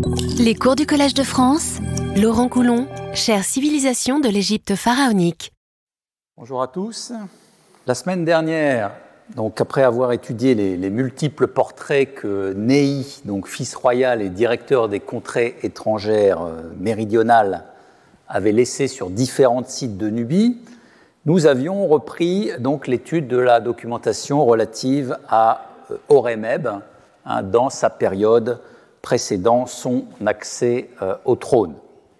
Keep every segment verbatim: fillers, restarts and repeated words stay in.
Les cours du Collège de France, Laurent Coulon, chère civilisation de l'Égypte pharaonique. Bonjour à tous. La semaine dernière, donc après avoir étudié les, les multiples portraits que Nehi, donc fils royal et directeur des contrées étrangères euh, méridionales, avait laissés sur différents sites de Nubie, nous avions repris donc l'étude de la documentation relative à euh, Horemheb hein, dans sa période précédant son accès euh, au trône.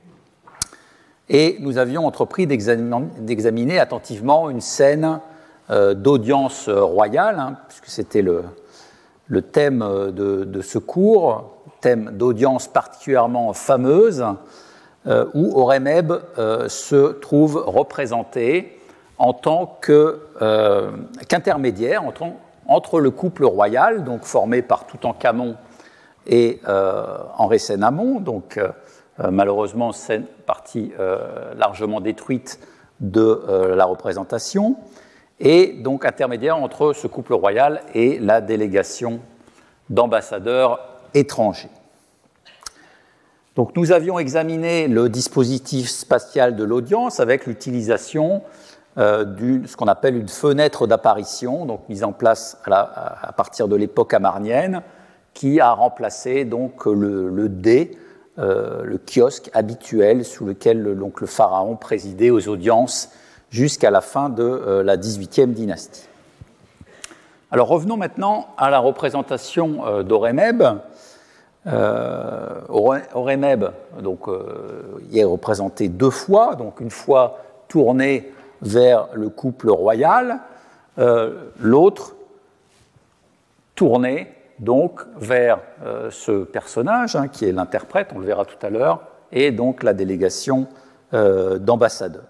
Et nous avions entrepris d'examiner, d'examiner attentivement une scène euh, d'audience royale, hein, puisque c'était le, le thème de, de ce cours, thème d'audience particulièrement fameuse, euh, où Horemheb euh, se trouve représenté en tant que, euh, qu'intermédiaire entre, entre le couple royal, donc formé par Toutankhamon et euh, Enrésenamon, donc euh, malheureusement c'est une partie euh, largement détruite de euh, la représentation, et donc intermédiaire entre ce couple royal et la délégation d'ambassadeurs étrangers. Donc nous avions examiné le dispositif spatial de l'audience avec l'utilisation euh, de ce qu'on appelle une fenêtre d'apparition, donc mise en place à, la, à partir de l'époque amarnienne, qui a remplacé donc le, le dé, euh, le kiosque habituel sous lequel le, donc, le pharaon présidait aux audiences jusqu'à la fin de euh, la dix-huitième dynastie. Alors revenons maintenant à la représentation euh, d'Horemheb. Euh, Horemheb donc, euh, y est représenté deux fois, donc une fois tourné vers le couple royal, euh, l'autre tourné donc vers euh, ce personnage, hein, qui est l'interprète, on le verra tout à l'heure, et donc la délégation euh, d'ambassadeurs.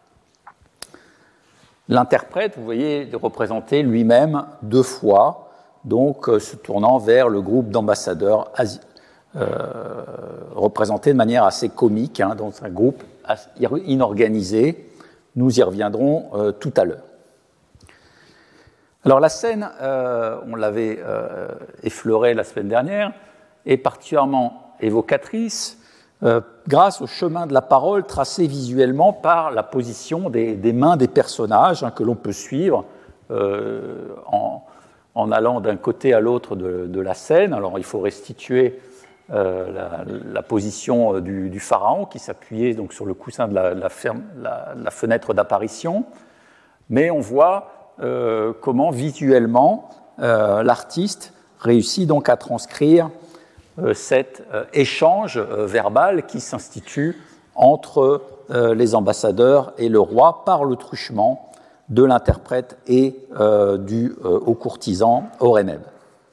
L'interprète, vous voyez, est représenté lui-même deux fois, donc euh, se tournant vers le groupe d'ambassadeurs asi- euh, représenté de manière assez comique, hein, dans un groupe inorganisé. Nous y reviendrons euh, tout à l'heure. Alors la scène, euh, on l'avait euh, effleurée la semaine dernière, est particulièrement évocatrice euh, grâce au chemin de la parole tracé visuellement par la position des, des mains des personnages hein, que l'on peut suivre euh, en, en allant d'un côté à l'autre de, de la scène. Alors il faut restituer euh, la, la position du, du pharaon qui s'appuyait donc sur le coussin de la, la, ferme, la, la fenêtre d'apparition, mais on voit Euh, comment visuellement euh, l'artiste réussit donc à transcrire euh, cet euh, échange euh, verbal qui s'institue entre euh, les ambassadeurs et le roi par le truchement de l'interprète et euh, du euh, haut courtisan Horemheb.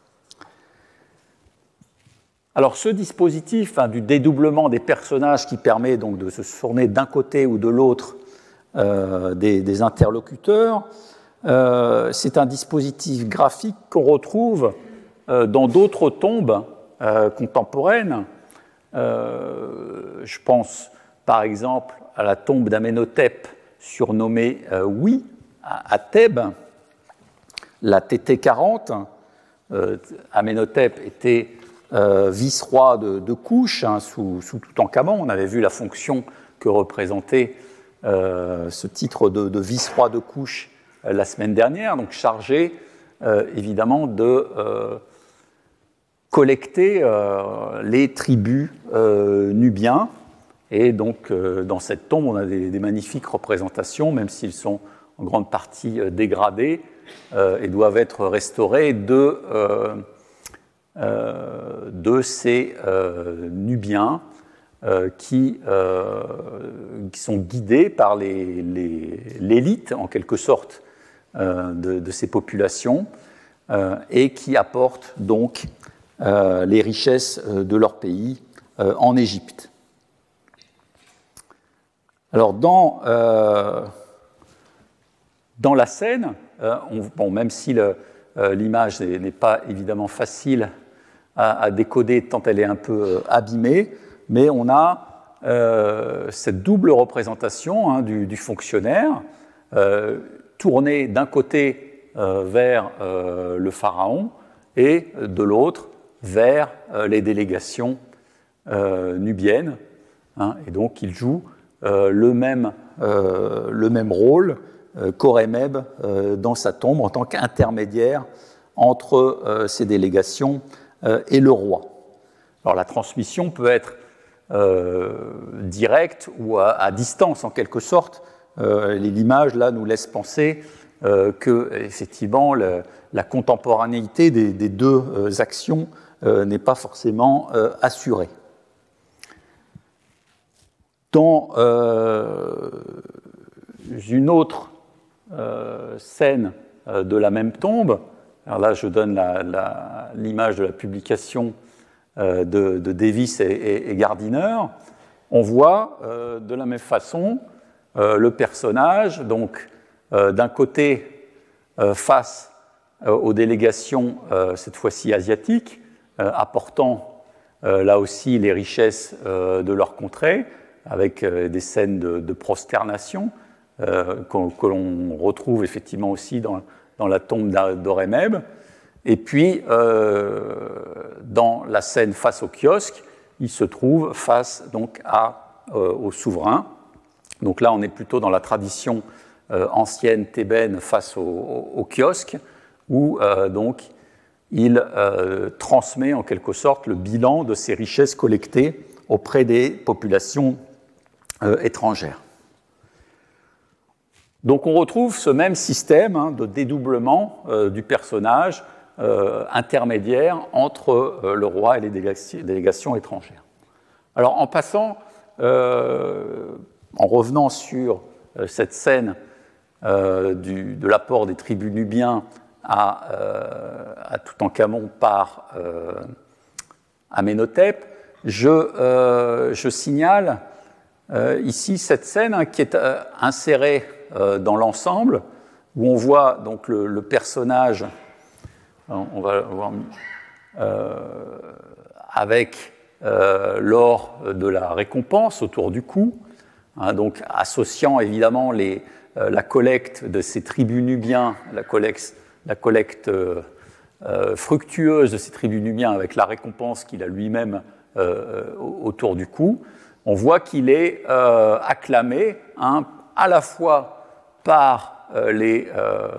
Alors ce dispositif hein, du dédoublement des personnages qui permet donc de se tourner d'un côté ou de l'autre euh, des, des interlocuteurs, Euh, c'est un dispositif graphique qu'on retrouve euh, dans d'autres tombes euh, contemporaines. Euh, je pense par exemple à la tombe d'Amenhotep surnommée euh, Oui à, à Thèbes, la T T quarante. Euh, Amenhotep était euh, vice-roi de, de Couche hein, sous, sous Toutankhamon. On avait vu la fonction que représentait euh, ce titre de, de vice-roi de Couche la semaine dernière, donc chargé euh, évidemment de euh, collecter euh, les tribus euh, nubiens. Et donc euh, dans cette tombe, on a des, des magnifiques représentations, même s'ils sont en grande partie euh, dégradés euh, et doivent être restaurés de, euh, euh, de ces euh, nubiens euh, qui, euh, qui sont guidés par les, les, l'élite, en quelque sorte, De, de ces populations euh, et qui apportent donc euh, les richesses de leur pays euh, en Égypte. Alors dans, euh, dans la scène, euh, on, bon, même si le, euh, l'image n'est, n'est pas évidemment facile à, à décoder tant elle est un peu euh, abîmée, mais on a euh, cette double représentation hein, du, du fonctionnaire euh, tourné d'un côté euh, vers euh, le pharaon et de l'autre vers euh, les délégations euh, nubienne, hein, et donc il joue euh, le, même, euh, le même rôle euh, qu'Horemheb euh, dans sa tombe en tant qu'intermédiaire entre euh, ces délégations euh, et le roi. Alors la transmission peut être euh, directe ou à, à distance en quelque sorte. Euh, l'image là nous laisse penser euh, que effectivement le, la contemporanéité des, des deux euh, actions euh, n'est pas forcément euh, assurée. Dans euh, une autre euh, scène euh, de la même tombe, alors là je donne la, la, l'image de la publication euh, de, de Davis et, et, et Gardiner, on voit euh, de la même façon euh, le personnage, donc euh, d'un côté euh, face euh, aux délégations, euh, cette fois-ci asiatiques, euh, apportant euh, là aussi les richesses euh, de leur contrée, avec euh, des scènes de, de prosternation euh, que, que l'on retrouve effectivement aussi dans, dans la tombe d'Horemheb. Et puis, euh, dans la scène face au kiosque, il se trouve face donc, à, euh, au souverain. Donc là, on est plutôt dans la tradition euh, ancienne thébaine face au, au, au kiosque, où euh, donc, il euh, transmet en quelque sorte le bilan de ces richesses collectées auprès des populations Euh, étrangère. Donc on retrouve ce même système hein, de dédoublement euh, du personnage euh, intermédiaire entre euh, le roi et les délégations, délégations étrangères. Alors en passant, euh, en revenant sur euh, cette scène euh, du, de l'apport des tribus nubiens à, euh, à Toutankhamon par euh, Amenhotep, je, euh, je signale Euh, ici, cette scène hein, qui est euh, insérée euh, dans l'ensemble, où on voit donc le, le personnage, on va voir, euh, avec euh, l'or de la récompense autour du cou, hein, donc associant évidemment les, euh, la collecte de ces tribus nubiens, la collecte, la collecte euh, euh, fructueuse de ces tribus nubiens avec la récompense qu'il a lui-même euh, autour du cou. On voit qu'il est euh, acclamé hein, à la fois par euh, les, euh,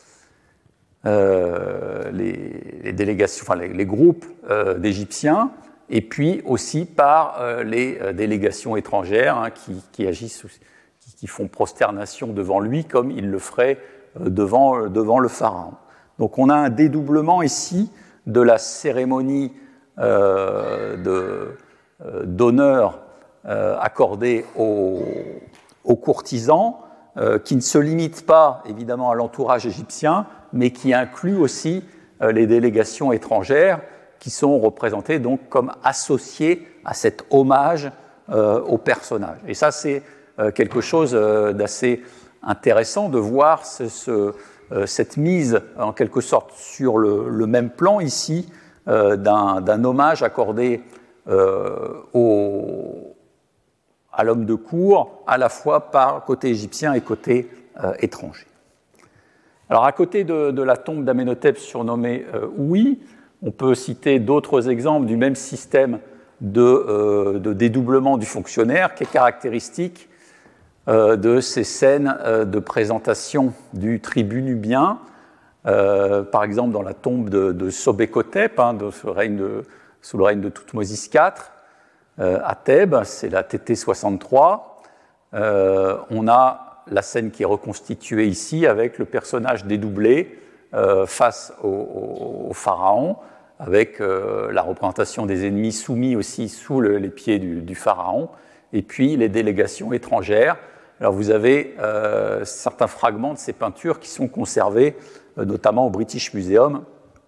euh, les, les délégations, enfin les, les groupes euh, d'Égyptiens, et puis aussi par euh, les euh, délégations étrangères hein, qui, qui agissent, qui, qui font prosternation devant lui, comme il le ferait euh, devant, devant le pharaon. Donc on a un dédoublement ici de la cérémonie euh, de, euh, d'honneur Euh, accordé aux, aux courtisans, euh, qui ne se limite pas évidemment à l'entourage égyptien, mais qui inclut aussi euh, les délégations étrangères qui sont représentées donc comme associées à cet hommage euh, au personnage. Et ça, c'est euh, quelque chose euh, d'assez intéressant de voir ce, ce, euh, cette mise en quelque sorte sur le, le même plan ici euh, d'un, d'un hommage accordé euh, au à l'homme de cour, à la fois par côté égyptien et côté euh, étranger. Alors, à côté de, de la tombe d'Amenhotep surnommée euh, Ouï, on peut citer d'autres exemples du même système de, euh, de dédoublement du fonctionnaire qui est caractéristique euh, de ces scènes euh, de présentation du tribut nubien, euh, par exemple dans la tombe de, de Sobekotep, hein, de ce règne de, sous le règne de Thoutmôsis quatre, Euh, à Thèbes, c'est la T T soixante-trois. Euh, on a la scène qui est reconstituée ici avec le personnage dédoublé euh, face au, au, au pharaon, avec euh, la représentation des ennemis soumis aussi sous le, les pieds du, du pharaon, et puis les délégations étrangères. Alors vous avez euh, certains fragments de ces peintures qui sont conservés, euh, notamment au British Museum.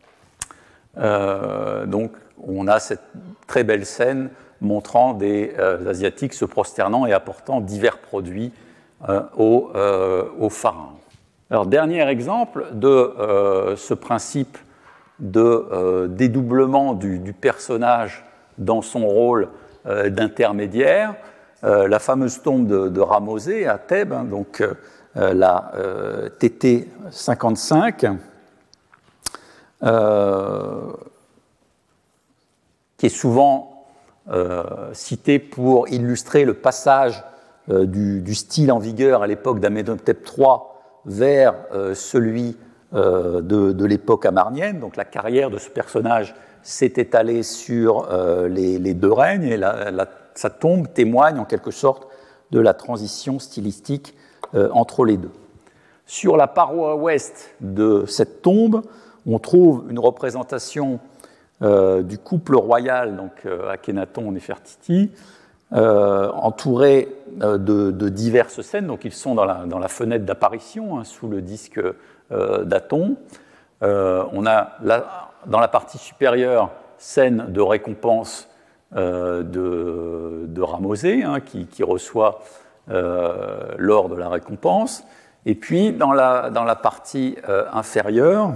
Euh, donc on a cette très belle scène montrant des euh, Asiatiques se prosternant et apportant divers produits euh, au, euh, au pharaon. Alors, dernier exemple de euh, ce principe de euh, dédoublement du, du personnage dans son rôle euh, d'intermédiaire, euh, la fameuse tombe de, de Ramosé à Thèbes, hein, donc euh, la euh, T T cinquante-cinq, euh, qui est souvent euh, cité pour illustrer le passage euh, du, du style en vigueur à l'époque d'Amenhotep trois vers euh, celui euh, de, de l'époque amarnienne. Donc la carrière de ce personnage s'est étalée sur euh, les, les deux règnes, et la, la, sa tombe témoigne en quelque sorte de la transition stylistique euh, entre les deux. Sur la paroi ouest de cette tombe, on trouve une représentation euh, du couple royal, donc euh, Akhenaton et Néfertiti, euh, entouré euh, de, de diverses scènes. Donc ils sont dans la, dans la fenêtre d'apparition, hein, sous le disque euh, d'Aton. Euh, on a la, dans la partie supérieure scène de récompense euh, de, de Ramosé, hein, qui, qui reçoit euh, l'or de la récompense. Et puis, dans la, dans la partie euh, inférieure,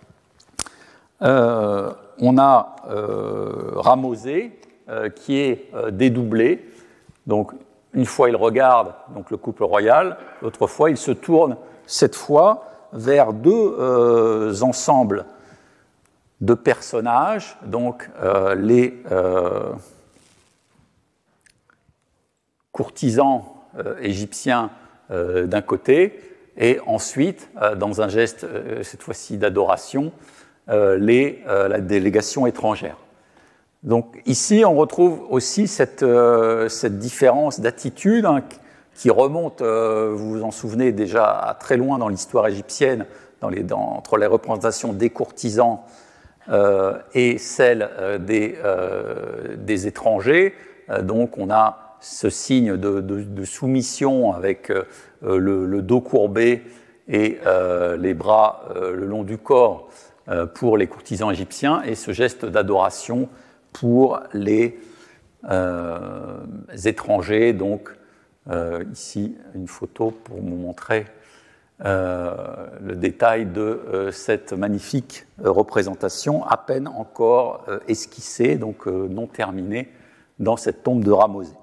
euh, on a euh, Ramosé euh, qui est euh, dédoublé. Donc, une fois, il regarde donc, le couple royal, l'autre fois, il se tourne, cette fois, vers deux euh, ensembles de personnages, donc euh, les euh, courtisans euh, égyptiens euh, d'un côté, et ensuite, euh, dans un geste, euh, cette fois-ci d'adoration, euh, les, euh, la délégation étrangère. Donc ici, on retrouve aussi cette, euh, cette différence d'attitude, hein, qui remonte, euh, vous vous en souvenez déjà, à très loin dans l'histoire égyptienne, dans les, dans, entre les représentations des courtisans euh, et celles euh, des, euh, des étrangers. Euh, donc on a ce signe de, de, de soumission avec euh, le, le dos courbé et euh, les bras euh, le long du corps euh, pour les courtisans égyptiens, et ce geste d'adoration pour les euh, étrangers. Donc euh, ici une photo pour vous montrer euh, le détail de euh, cette magnifique euh, représentation, à peine encore euh, esquissée, donc euh, non terminée, dans cette tombe de Ramosé.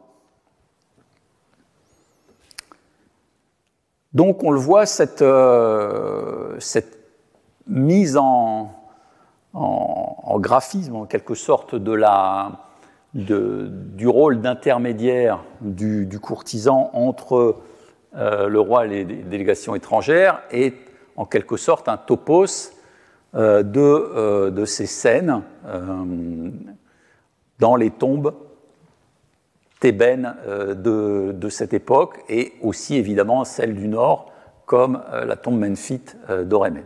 Donc on le voit, cette, euh, cette mise en, en, en graphisme, en quelque sorte, de la, de, du rôle d'intermédiaire du, du courtisan entre euh, le roi et les délégations étrangères, est en quelque sorte un topos euh, de, euh, de ces scènes euh, dans les tombes thébaines euh, de, de cette époque, et aussi évidemment celle du Nord, comme euh, la tombe memphite euh, d'Horemheb.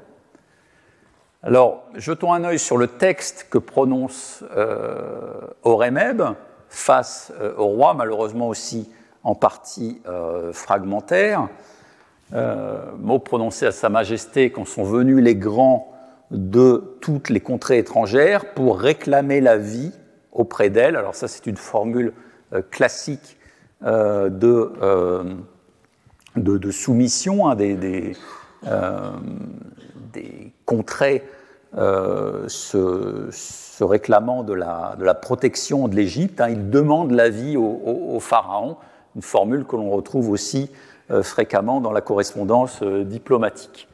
Alors, jetons un œil sur le texte que prononce euh, Horemheb face euh, au roi, malheureusement aussi en partie euh, fragmentaire. Euh, mot prononcé à Sa Majesté quand sont venus les grands de toutes les contrées étrangères pour réclamer la vie auprès d'elle. Alors ça, c'est une formule euh, classique euh, de, euh, de, de soumission, hein, des, des, euh, des contrées euh, se, se réclamant de la, de la protection de l'Égypte. Hein. Ils demandent la vie au, au, au pharaon, une formule que l'on retrouve aussi euh, fréquemment dans la correspondance euh, diplomatique.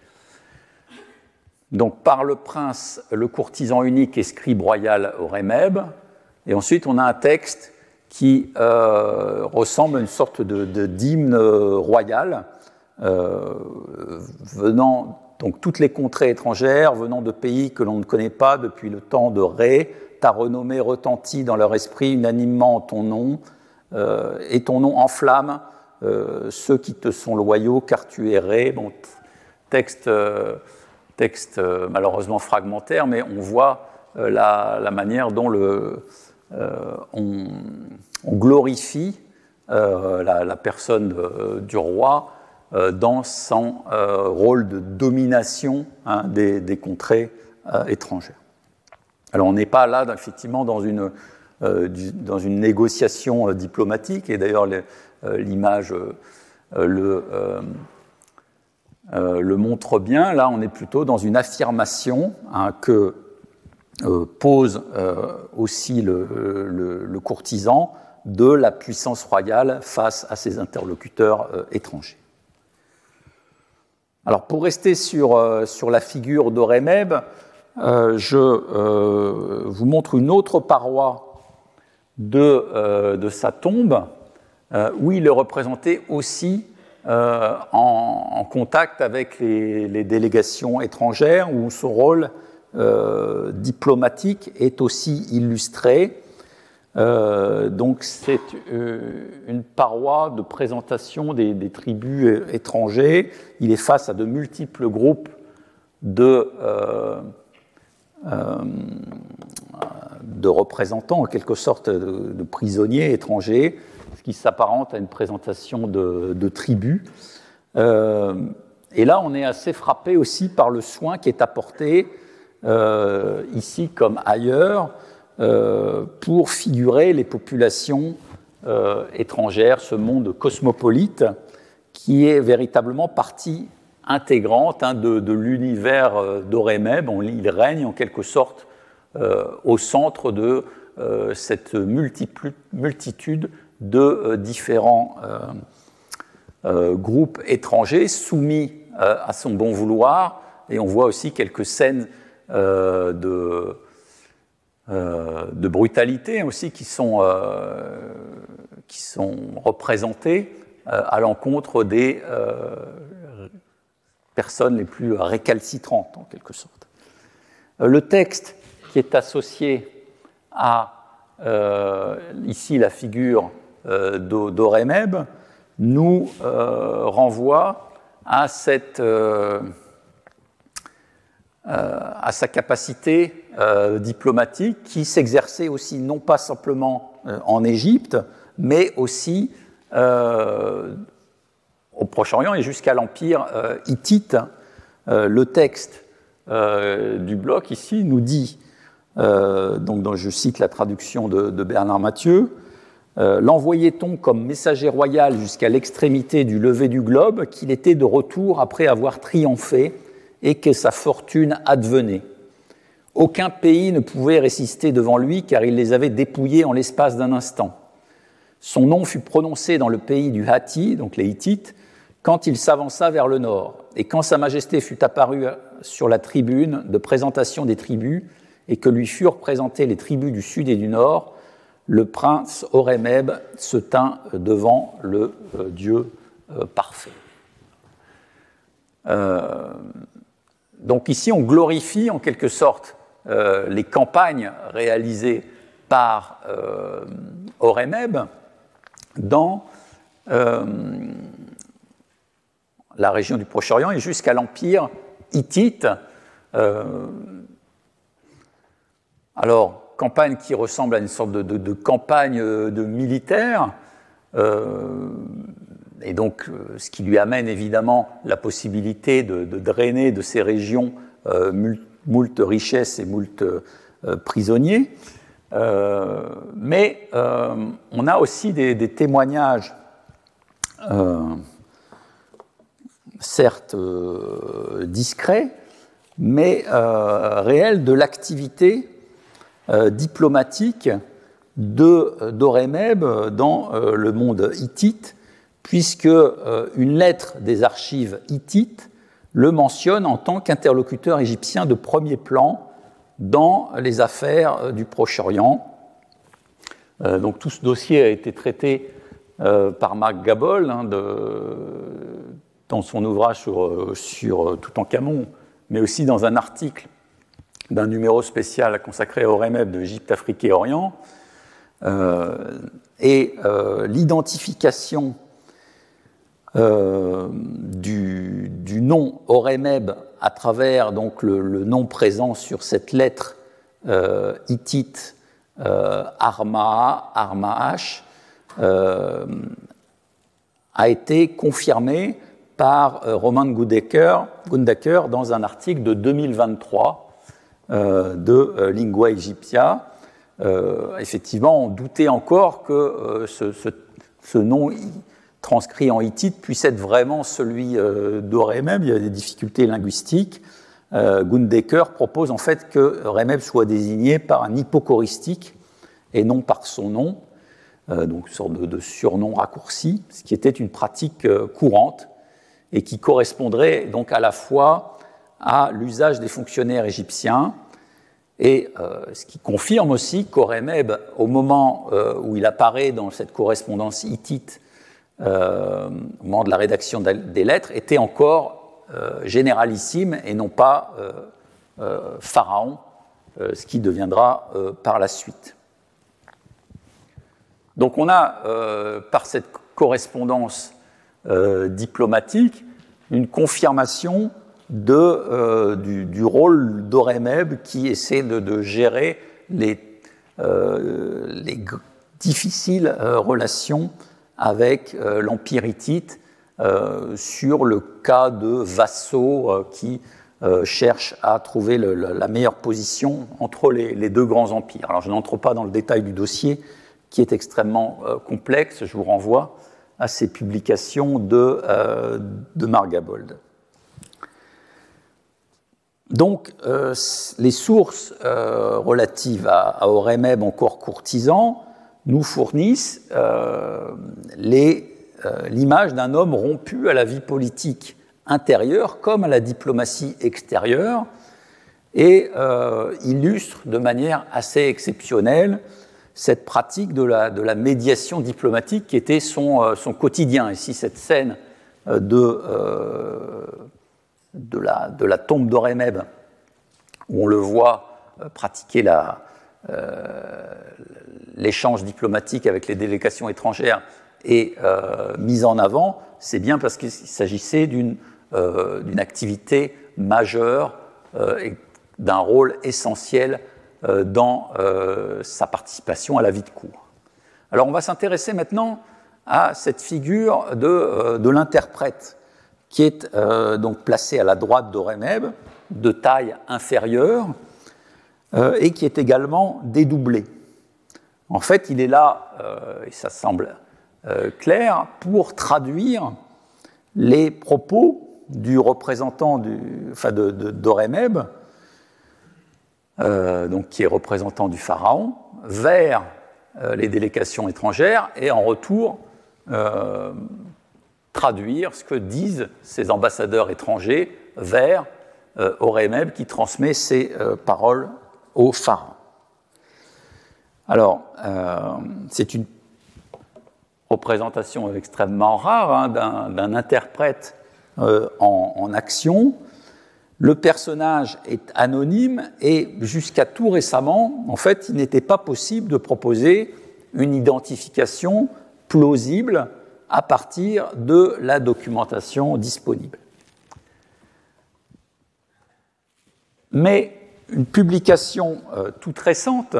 Donc, par le prince, le courtisan unique et scribe royal Horemheb, et ensuite on a un texte qui euh, ressemble à une sorte de, de, d'hymne royal, euh, venant, donc toutes les contrées étrangères, venant de pays que l'on ne connaît pas depuis le temps de Ré, ta renommée retentit dans leur esprit unanimement en ton nom, euh, et ton nom enflamme euh, ceux qui te sont loyaux, car tu es Ré. Bon, texte... Euh, texte euh, malheureusement fragmentaire, mais on voit euh, la, la manière dont le, euh, on, on glorifie euh, la, la personne euh, du roi euh, dans son euh, rôle de domination, hein, des, des contrées euh, étrangères. Alors on n'est pas là effectivement dans une, euh, du, dans une négociation euh, diplomatique, et d'ailleurs les, euh, l'image euh, le... Euh, Euh, le montre bien. Là, on est plutôt dans une affirmation, hein, que euh, pose euh, aussi le, le, le courtisan de la puissance royale face à ses interlocuteurs euh, étrangers. Alors, pour rester sur, euh, sur la figure d'Horemheb, euh, je euh, vous montre une autre paroi de, euh, de sa tombe, euh, où il est représenté aussi euh, en, en contact avec les, les délégations étrangères, où son rôle euh, diplomatique est aussi illustré. Euh, donc c'est euh, une paroi de présentation des, des tribus étrangers. Il est face à de multiples groupes de, euh, euh, de représentants, en quelque sorte de, de prisonniers étrangers, ce qui s'apparente à une présentation de, de tribus. Euh, et là, on est assez frappé aussi par le soin qui est apporté, euh, ici comme ailleurs, euh, pour figurer les populations euh, étrangères, ce monde cosmopolite qui est véritablement partie intégrante hein, de, de l'univers d'Horemheb. Il règne en quelque sorte euh, au centre de euh, cette multitude de euh, différents euh, euh, groupes étrangers soumis euh, à son bon vouloir. Et on voit aussi quelques scènes euh, de, euh, de brutalité aussi qui sont, euh, qui sont représentées euh, à l'encontre des euh, personnes les plus récalcitrantes, en quelque sorte. Le texte qui est associé à, euh, ici, la figure euh, d'Horemheb, nous euh, renvoie à, cette, euh, euh, à sa capacité euh, diplomatique qui s'exerçait aussi non pas simplement euh, en Égypte, mais aussi euh, au Proche-Orient et jusqu'à l'Empire euh, hittite. Euh, le texte euh, du bloc ici nous dit, euh, donc, donc je cite la traduction de, de Bernard Mathieu, euh, « L'envoyait-on comme messager royal jusqu'à l'extrémité du lever du globe qu'il était de retour après avoir triomphé et que sa fortune advenait. Aucun pays ne pouvait résister devant lui car il les avait dépouillés en l'espace d'un instant. Son nom fut prononcé dans le pays du Hatti, donc les Hittites, quand il s'avança vers le nord, et quand Sa Majesté fut apparue sur la tribune de présentation des tribus, et que lui furent présentées les tribus du sud et du nord, le prince Horemheb se tint devant le euh, Dieu euh, parfait. Euh, donc ici, on glorifie en quelque sorte euh, les campagnes réalisées par euh, Horemheb dans euh, la région du Proche-Orient et jusqu'à l'Empire hittite. Euh, alors, campagne qui ressemble à une sorte de, de, de campagne de militaire, euh, et donc ce qui lui amène évidemment la possibilité de, de drainer de ces régions euh, moult richesses et moult euh, prisonniers. Euh, mais euh, on a aussi des, des témoignages euh, certes euh, discrets, mais euh, réels de l'activité euh, diplomatique de d'Horemheb dans euh, le monde hittite, puisque euh, une lettre des archives hittites le mentionne en tant qu'interlocuteur égyptien de premier plan dans les affaires du Proche-Orient. Euh, donc tout ce dossier a été traité euh, par Marc Gabol hein, de, dans son ouvrage sur, sur Toutankhamon, mais aussi dans un article d'un numéro spécial consacré à Horemheb de Égypte, Afrique et Orient. Euh, et euh, l'identification euh, du, du nom Horemheb à travers donc, le, le nom présent sur cette lettre euh, hittite euh, Armaa, Armaash, euh, a été confirmé par euh, Roman Gundaker, Gundaker dans un article de deux mille vingt-trois euh, de euh, Lingua Egyptia. Euh, effectivement, on doutait encore que euh, ce, ce, ce nom transcrit en hittite puisse être vraiment celui euh, d'Horemheb. Il y a des difficultés linguistiques. Euh, Gundaker propose en fait que Horemheb soit désigné par un hypocoristique et non par son nom, euh, donc une sorte de, de surnom raccourci, ce qui était une pratique euh, courante et qui correspondrait donc à la fois à l'usage des fonctionnaires égyptiens Et euh, ce qui confirme aussi qu'Horemheb, au moment euh, où il apparaît dans cette correspondance hittite, euh, au moment de la rédaction des lettres, était encore euh, généralissime et non pas euh, euh, pharaon, euh, ce qui deviendra euh, par la suite. Donc on a, euh, par cette correspondance euh, diplomatique, une confirmation de, euh, du, du rôle d'Horemheb qui essaie de, de gérer les, euh, les g- difficiles euh, relations avec euh, l'Empire hittite euh, sur le cas de vassaux euh, qui euh, cherchent à trouver le, le, la meilleure position entre les, les deux grands empires. Alors je n'entre pas dans le détail du dossier qui est extrêmement euh, complexe, je vous renvoie à ces publications de, euh, de Margabold. Donc, euh, les sources euh, relatives à, à Horemheb, encore courtisan, nous fournissent euh, les, euh, l'image d'un homme rompu à la vie politique intérieure comme à la diplomatie extérieure et euh, illustrent de manière assez exceptionnelle cette pratique de la, de la médiation diplomatique qui était son, euh, son quotidien. Ici, cette scène euh, de... Euh, De la, de la tombe d'Horemheb, où on le voit euh, pratiquer la, euh, l'échange diplomatique avec les délégations étrangères et euh, mise en avant, c'est bien parce qu'il s'agissait d'une, euh, d'une activité majeure euh, et d'un rôle essentiel euh, dans euh, sa participation à la vie de cour. Alors on va s'intéresser maintenant à cette figure de, euh, de l'interprète, qui est euh, donc placé à la droite d'Horemheb, de taille inférieure, euh, et qui est également dédoublé. En fait, il est là, euh, et ça semble euh, clair, pour traduire les propos du représentant du, enfin de, de, d'Horemheb, euh, donc qui est représentant du pharaon, vers euh, les délégations étrangères, et en retour, euh, traduire ce que disent ces ambassadeurs étrangers vers euh, Horemheb qui transmet ces euh, paroles au pharaon. Alors, euh, c'est une représentation extrêmement rare hein, d'un, d'un interprète euh, en, en action. Le personnage est anonyme et jusqu'à tout récemment, en fait, il n'était pas possible de proposer une identification plausible à partir de la documentation disponible. Mais une publication euh, toute récente,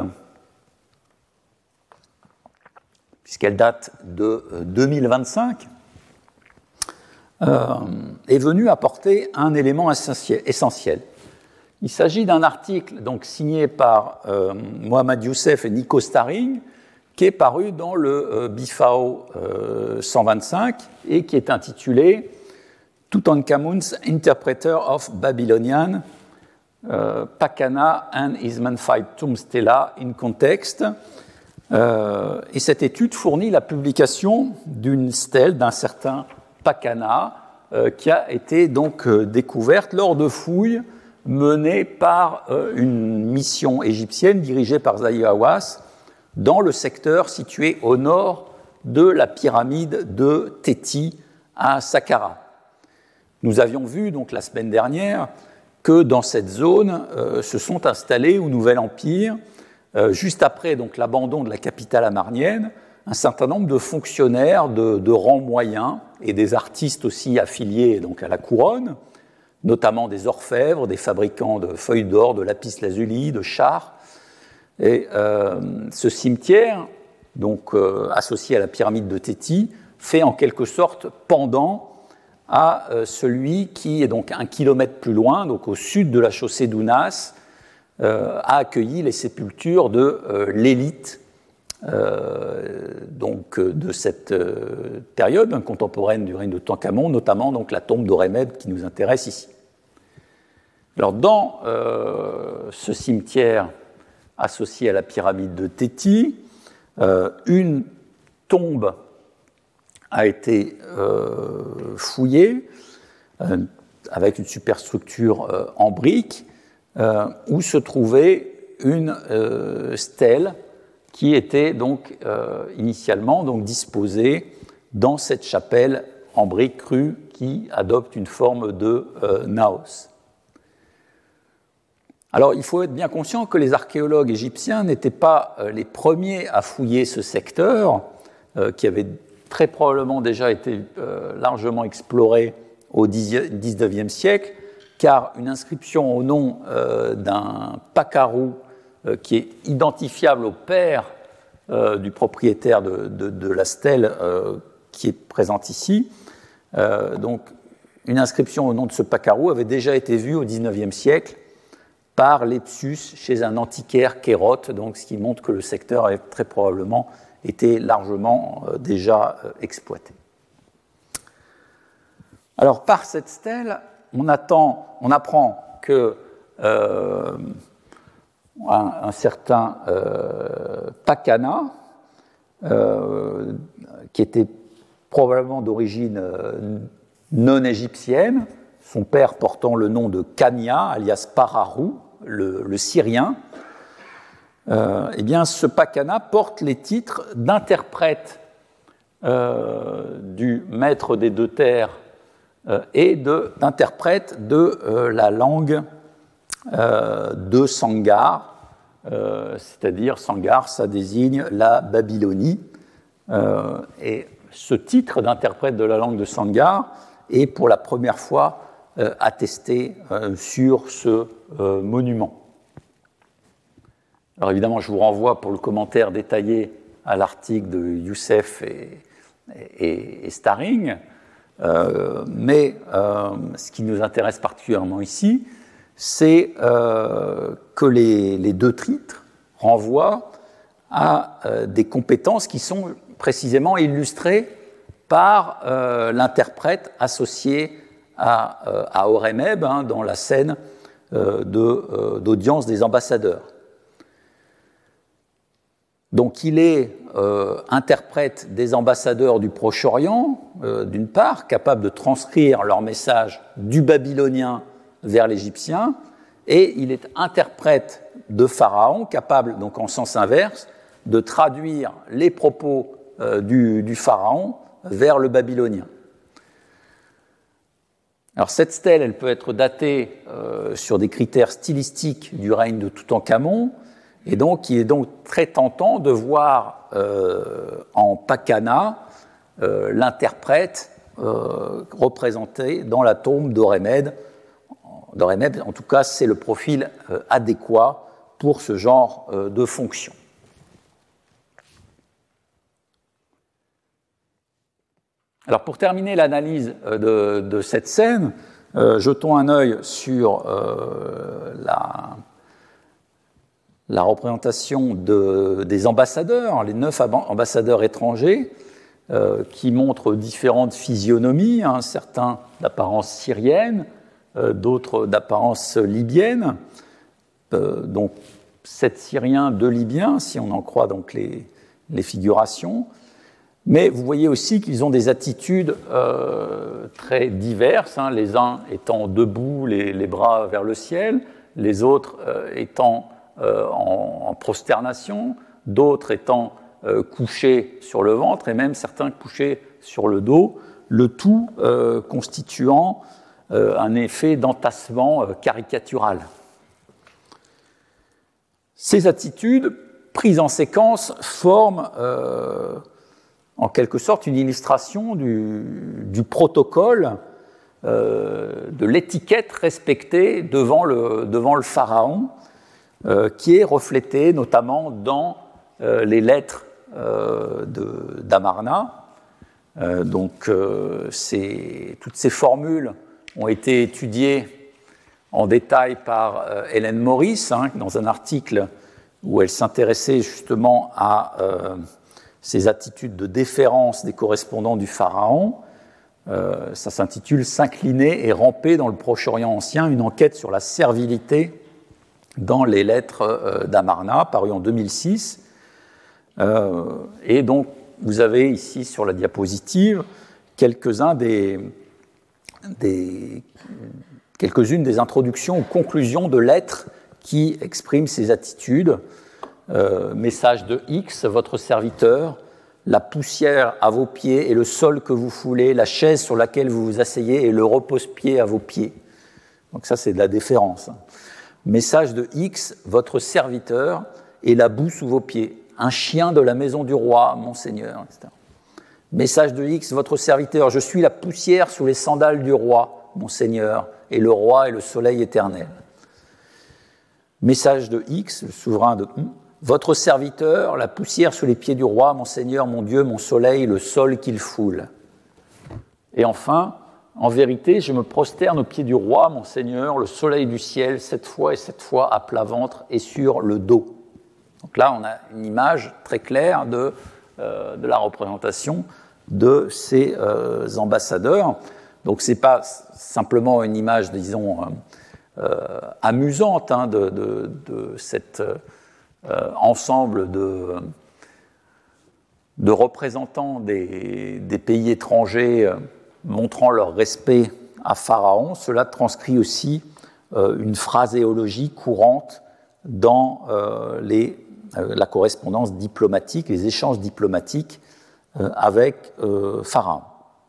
puisqu'elle date de euh, deux mille vingt-cinq, euh, est venue apporter un élément essentiel. Il s'agit d'un article donc, signé par euh, Mohamed Youssef et Nico Staring, qui est paru dans le euh, B F A O euh, cent vingt-cinq et qui est intitulé Tutankhamun's Interpreter of Babylonian, euh, Pakana and his Memphite Tomb Stela in Context. Euh, et cette étude fournit la publication d'une stèle d'un certain Pakana euh, qui a été donc euh, découverte lors de fouilles menées par euh, une mission égyptienne dirigée par Zahi Hawass dans le secteur situé au nord de la pyramide de Téti à Saqqara. Nous avions vu donc la semaine dernière que dans cette zone euh, se sont installés au Nouvel Empire, euh, juste après donc, l'abandon de la capitale amarnienne, un certain nombre de fonctionnaires de, de rang moyen et des artistes aussi affiliés donc, à la couronne, notamment des orfèvres, des fabricants de feuilles d'or, de lapis-lazuli, de chars. Et euh, ce cimetière, donc euh, associé à la pyramide de Téti, fait en quelque sorte pendant à euh, celui qui est donc un kilomètre plus loin, donc au sud de la chaussée d'Ounas, euh, a accueilli les sépultures de euh, l'élite euh, donc de cette euh, période hein, contemporaine du règne de Toutankhamon, notamment donc la tombe d'Horemheb qui nous intéresse ici. Alors dans euh, ce cimetière associé à la pyramide de Téti, euh, une tombe a été euh, fouillée euh, avec une superstructure euh, en briques euh, où se trouvait une euh, stèle qui était donc euh, initialement donc, disposée dans cette chapelle en briques crues qui adopte une forme de euh, naos. Alors, il faut être bien conscient que les archéologues égyptiens n'étaient pas euh, les premiers à fouiller ce secteur, euh, qui avait très probablement déjà été euh, largement exploré au dix-neuvième siècle, car une inscription au nom euh, d'un pacarou euh, qui est identifiable au père euh, du propriétaire de, de, de la stèle euh, qui est présente ici, euh, donc une inscription au nom de ce pacarou avait déjà été vue au dix-neuvième siècle par Lepsus chez un antiquaire kérote, donc ce qui montre que le secteur a très probablement été largement euh, déjà euh, exploité. Alors par cette stèle, on, attend, on apprend que euh, un, un certain euh, Pakana, euh, qui était probablement d'origine euh, non égyptienne, son père portant le nom de Kania, alias Pararou, le, le Syrien, euh, eh bien, ce Pakana porte les titres d'interprète euh, du maître des deux terres euh, et de, d'interprète de euh, la langue euh, de Sangar, euh, c'est-à-dire Sangar, ça désigne la Babylonie, euh, et ce titre d'interprète de la langue de Sangar est pour la première fois Euh, attesté euh, sur ce euh, monument. Alors évidemment, je vous renvoie pour le commentaire détaillé à l'article de Youssef et, et, et Staring, euh, mais euh, ce qui nous intéresse particulièrement ici, c'est euh, que les, les deux titres renvoient à euh, des compétences qui sont précisément illustrées par euh, l'interprète associé à, euh, à Horemheb, hein, dans la scène euh, de, euh, d'audience des ambassadeurs. Donc il est euh, interprète des ambassadeurs du Proche-Orient, euh, d'une part, capable de transcrire leur message du babylonien vers l'égyptien, et il est interprète de Pharaon, capable, donc en sens inverse, de traduire les propos euh, du, du Pharaon vers le babylonien. Alors cette stèle, elle peut être datée euh, sur des critères stylistiques du règne de Toutankhamon, et donc il est donc très tentant de voir euh, en Pakana euh, l'interprète euh, représenté dans la tombe d'Horemheb. D'Horemheb, en tout cas, c'est le profil euh, adéquat pour ce genre euh, de fonction. Alors pour terminer l'analyse de, de cette scène, euh, jetons un œil sur euh, la, la représentation de, des ambassadeurs, les neuf ambassadeurs étrangers, euh, qui montrent différentes physionomies, hein, certains d'apparence syrienne, euh, d'autres d'apparence libyenne. Euh, donc sept Syriens, deux Libyens, si on en croit donc les, les figurations. Mais vous voyez aussi qu'ils ont des attitudes euh, très diverses, hein, les uns étant debout, les, les bras vers le ciel, les autres euh, étant euh, en, en prosternation, d'autres étant euh, couchés sur le ventre et même certains couchés sur le dos, le tout euh, constituant euh, un effet d'entassement euh, caricatural. Ces attitudes, prises en séquence, forment euh, en quelque sorte une illustration du, du protocole, euh, de l'étiquette respectée devant le, devant le pharaon, euh, qui est reflétée notamment dans euh, les lettres euh, de, d'Amarna. Euh, donc, euh, ces, toutes ces formules ont été étudiées en détail par euh, Hélène Morris, hein, dans un article où elle s'intéressait justement à euh, ces attitudes de déférence des correspondants du pharaon. Euh, ça s'intitule « S'incliner et ramper dans le Proche-Orient ancien, une enquête sur la servilité dans les lettres euh, d'Amarna », paru en deux mille six. Euh, et donc, vous avez ici sur la diapositive quelques-uns des, des, quelques-unes des introductions ou conclusions de lettres qui exprime ses attitudes. Euh, message de X, votre serviteur, la poussière à vos pieds et le sol que vous foulez, la chaise sur laquelle vous vous asseyez et le repose-pied à vos pieds. Donc ça, c'est de la déférence. Message de X, votre serviteur et la boue sous vos pieds, un chien de la maison du roi, mon seigneur, et cetera. Message de X, votre serviteur, je suis la poussière sous les sandales du roi, mon seigneur, et le roi est le soleil éternel. Message de X, le souverain de Y, votre serviteur, la poussière sous les pieds du roi, mon Seigneur, mon Dieu, mon soleil, le sol qu'il foule. Et enfin, en vérité, je me prosterne aux pieds du roi, mon Seigneur, le soleil du ciel, sept fois et sept fois à plat ventre et sur le dos. Donc là, on a une image très claire de, euh, de la représentation de ces euh, ambassadeurs. Donc ce n'est pas simplement une image, disons, euh, euh, amusante hein, de, de, de cet euh, ensemble de, de représentants des, des pays étrangers euh, montrant leur respect à Pharaon. Cela transcrit aussi euh, une phraséologie courante dans euh, les, euh, la correspondance diplomatique, les échanges diplomatiques euh, avec euh, Pharaon.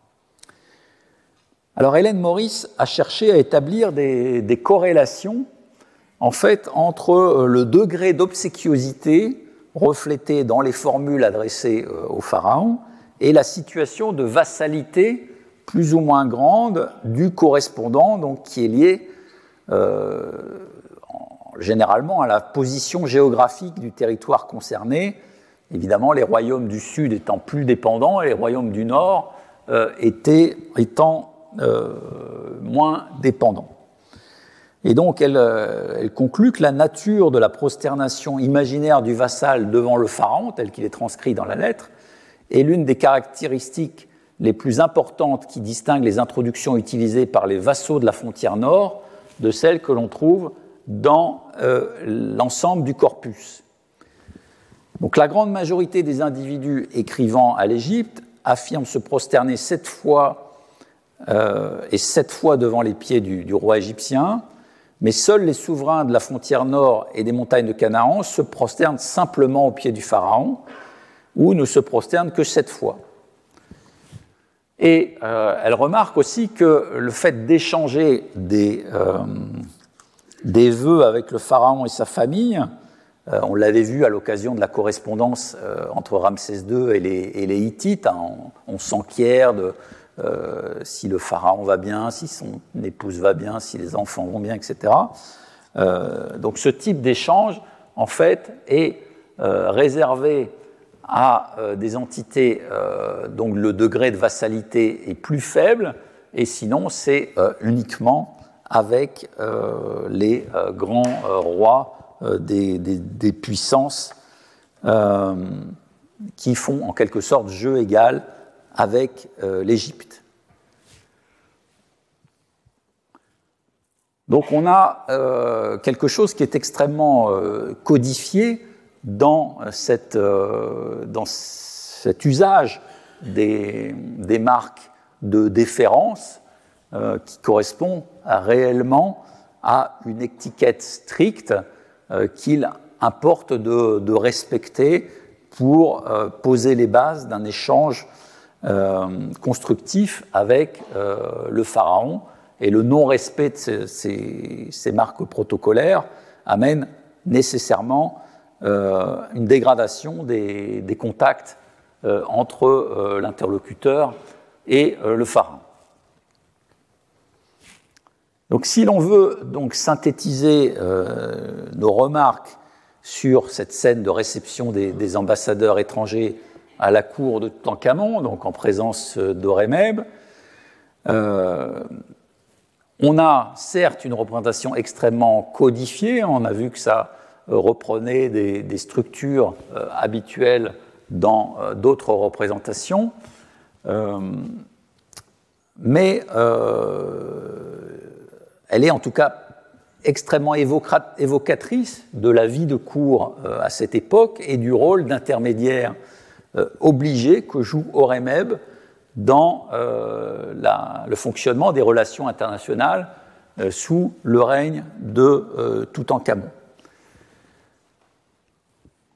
Alors Hélène Morris a cherché à établir des, des corrélations en fait entre le degré d'obséquiosité reflété dans les formules adressées au pharaon et la situation de vassalité plus ou moins grande du correspondant, donc qui est liée euh, généralement à la position géographique du territoire concerné. Évidemment, les royaumes du Sud étant plus dépendants et les royaumes du Nord euh, étaient, étant Euh, moins dépendant. Et donc, elle, euh, elle conclut que la nature de la prosternation imaginaire du vassal devant le pharaon, tel qu'il est transcrit dans la lettre, est l'une des caractéristiques les plus importantes qui distinguent les introductions utilisées par les vassaux de la frontière nord de celles que l'on trouve dans euh, l'ensemble du corpus. Donc, la grande majorité des individus écrivant à l'Égypte affirment se prosterner sept fois Euh, et sept fois devant les pieds du, du roi égyptien, mais seuls les souverains de la frontière nord et des montagnes de Canaan se prosternent simplement aux pieds du pharaon, ou ne se prosternent que sept fois. Et euh, elle remarque aussi que le fait d'échanger des, euh, des vœux avec le pharaon et sa famille, euh, on l'avait vu à l'occasion de la correspondance euh, entre Ramsès deux et les, et les Hittites, hein, on, on s'enquiert de Euh, si le pharaon va bien, si son épouse va bien, si les enfants vont bien, et cetera. Euh, donc ce type d'échange, en fait, est euh, réservé à euh, des entités euh, dont le degré de vassalité est plus faible, et sinon c'est euh, uniquement avec euh, les euh, grands euh, rois euh, des, des, des puissances euh, qui font en quelque sorte jeu égal avec euh, l'Égypte. Donc on a euh, quelque chose qui est extrêmement euh, codifié dans, cette, euh, dans cet usage des, des marques de déférence euh, qui correspond à, réellement à une étiquette stricte euh, qu'il importe de, de respecter pour euh, poser les bases d'un échange Euh, constructif avec euh, le pharaon, et le non-respect de ces, ces, ces marques protocolaires amène nécessairement euh, une dégradation des, des contacts euh, entre euh, l'interlocuteur et euh, le pharaon. Donc, si l'on veut donc synthétiser euh, nos remarques sur cette scène de réception des, des ambassadeurs étrangers à la cour de Toutankhamon, donc en présence d'Horemheb, euh, on a certes une représentation extrêmement codifiée, on a vu que ça euh, reprenait des, des structures euh, habituelles dans euh, d'autres représentations, euh, mais euh, elle est en tout cas extrêmement évocatrice de la vie de cour euh, à cette époque et du rôle d'intermédiaire Euh, obligé que joue Horemheb dans euh, la, le fonctionnement des relations internationales euh, sous le règne de euh, Toutankhamon.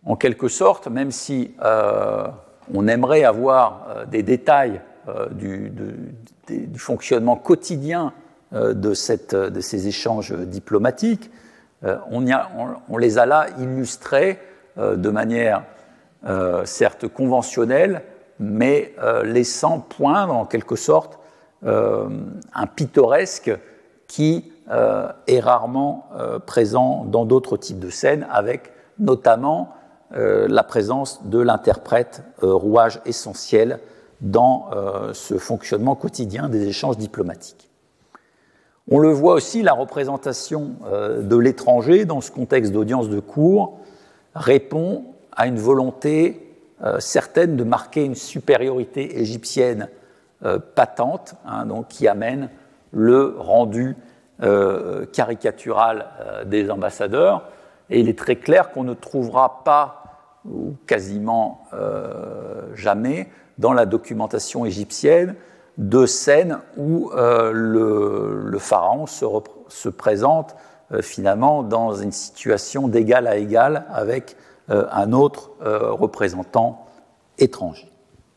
en quelque sorte, même si euh, on aimerait avoir euh, des détails euh, du, de, de, du fonctionnement quotidien euh, de, cette, de ces échanges diplomatiques, euh, on, y a, on, on les a là illustrés euh, de manière euh, certes conventionnelle, mais euh, laissant poindre en quelque sorte euh, un pittoresque qui euh, est rarement euh, présent dans d'autres types de scènes, avec notamment euh, la présence de l'interprète, euh, rouage essentiel dans euh, ce fonctionnement quotidien des échanges diplomatiques. On le voit aussi, la représentation euh, de l'étranger dans ce contexte d'audience de cour répond à une volonté euh, certaine de marquer une supériorité égyptienne euh, patente, hein, donc, qui amène le rendu euh, caricatural euh, des ambassadeurs. Et il est très clair qu'on ne trouvera pas, ou quasiment euh, jamais, dans la documentation égyptienne, de scènes où euh, le, le pharaon se, se présente euh, finalement dans une situation d'égal à égal avec euh, un autre euh, représentant étranger.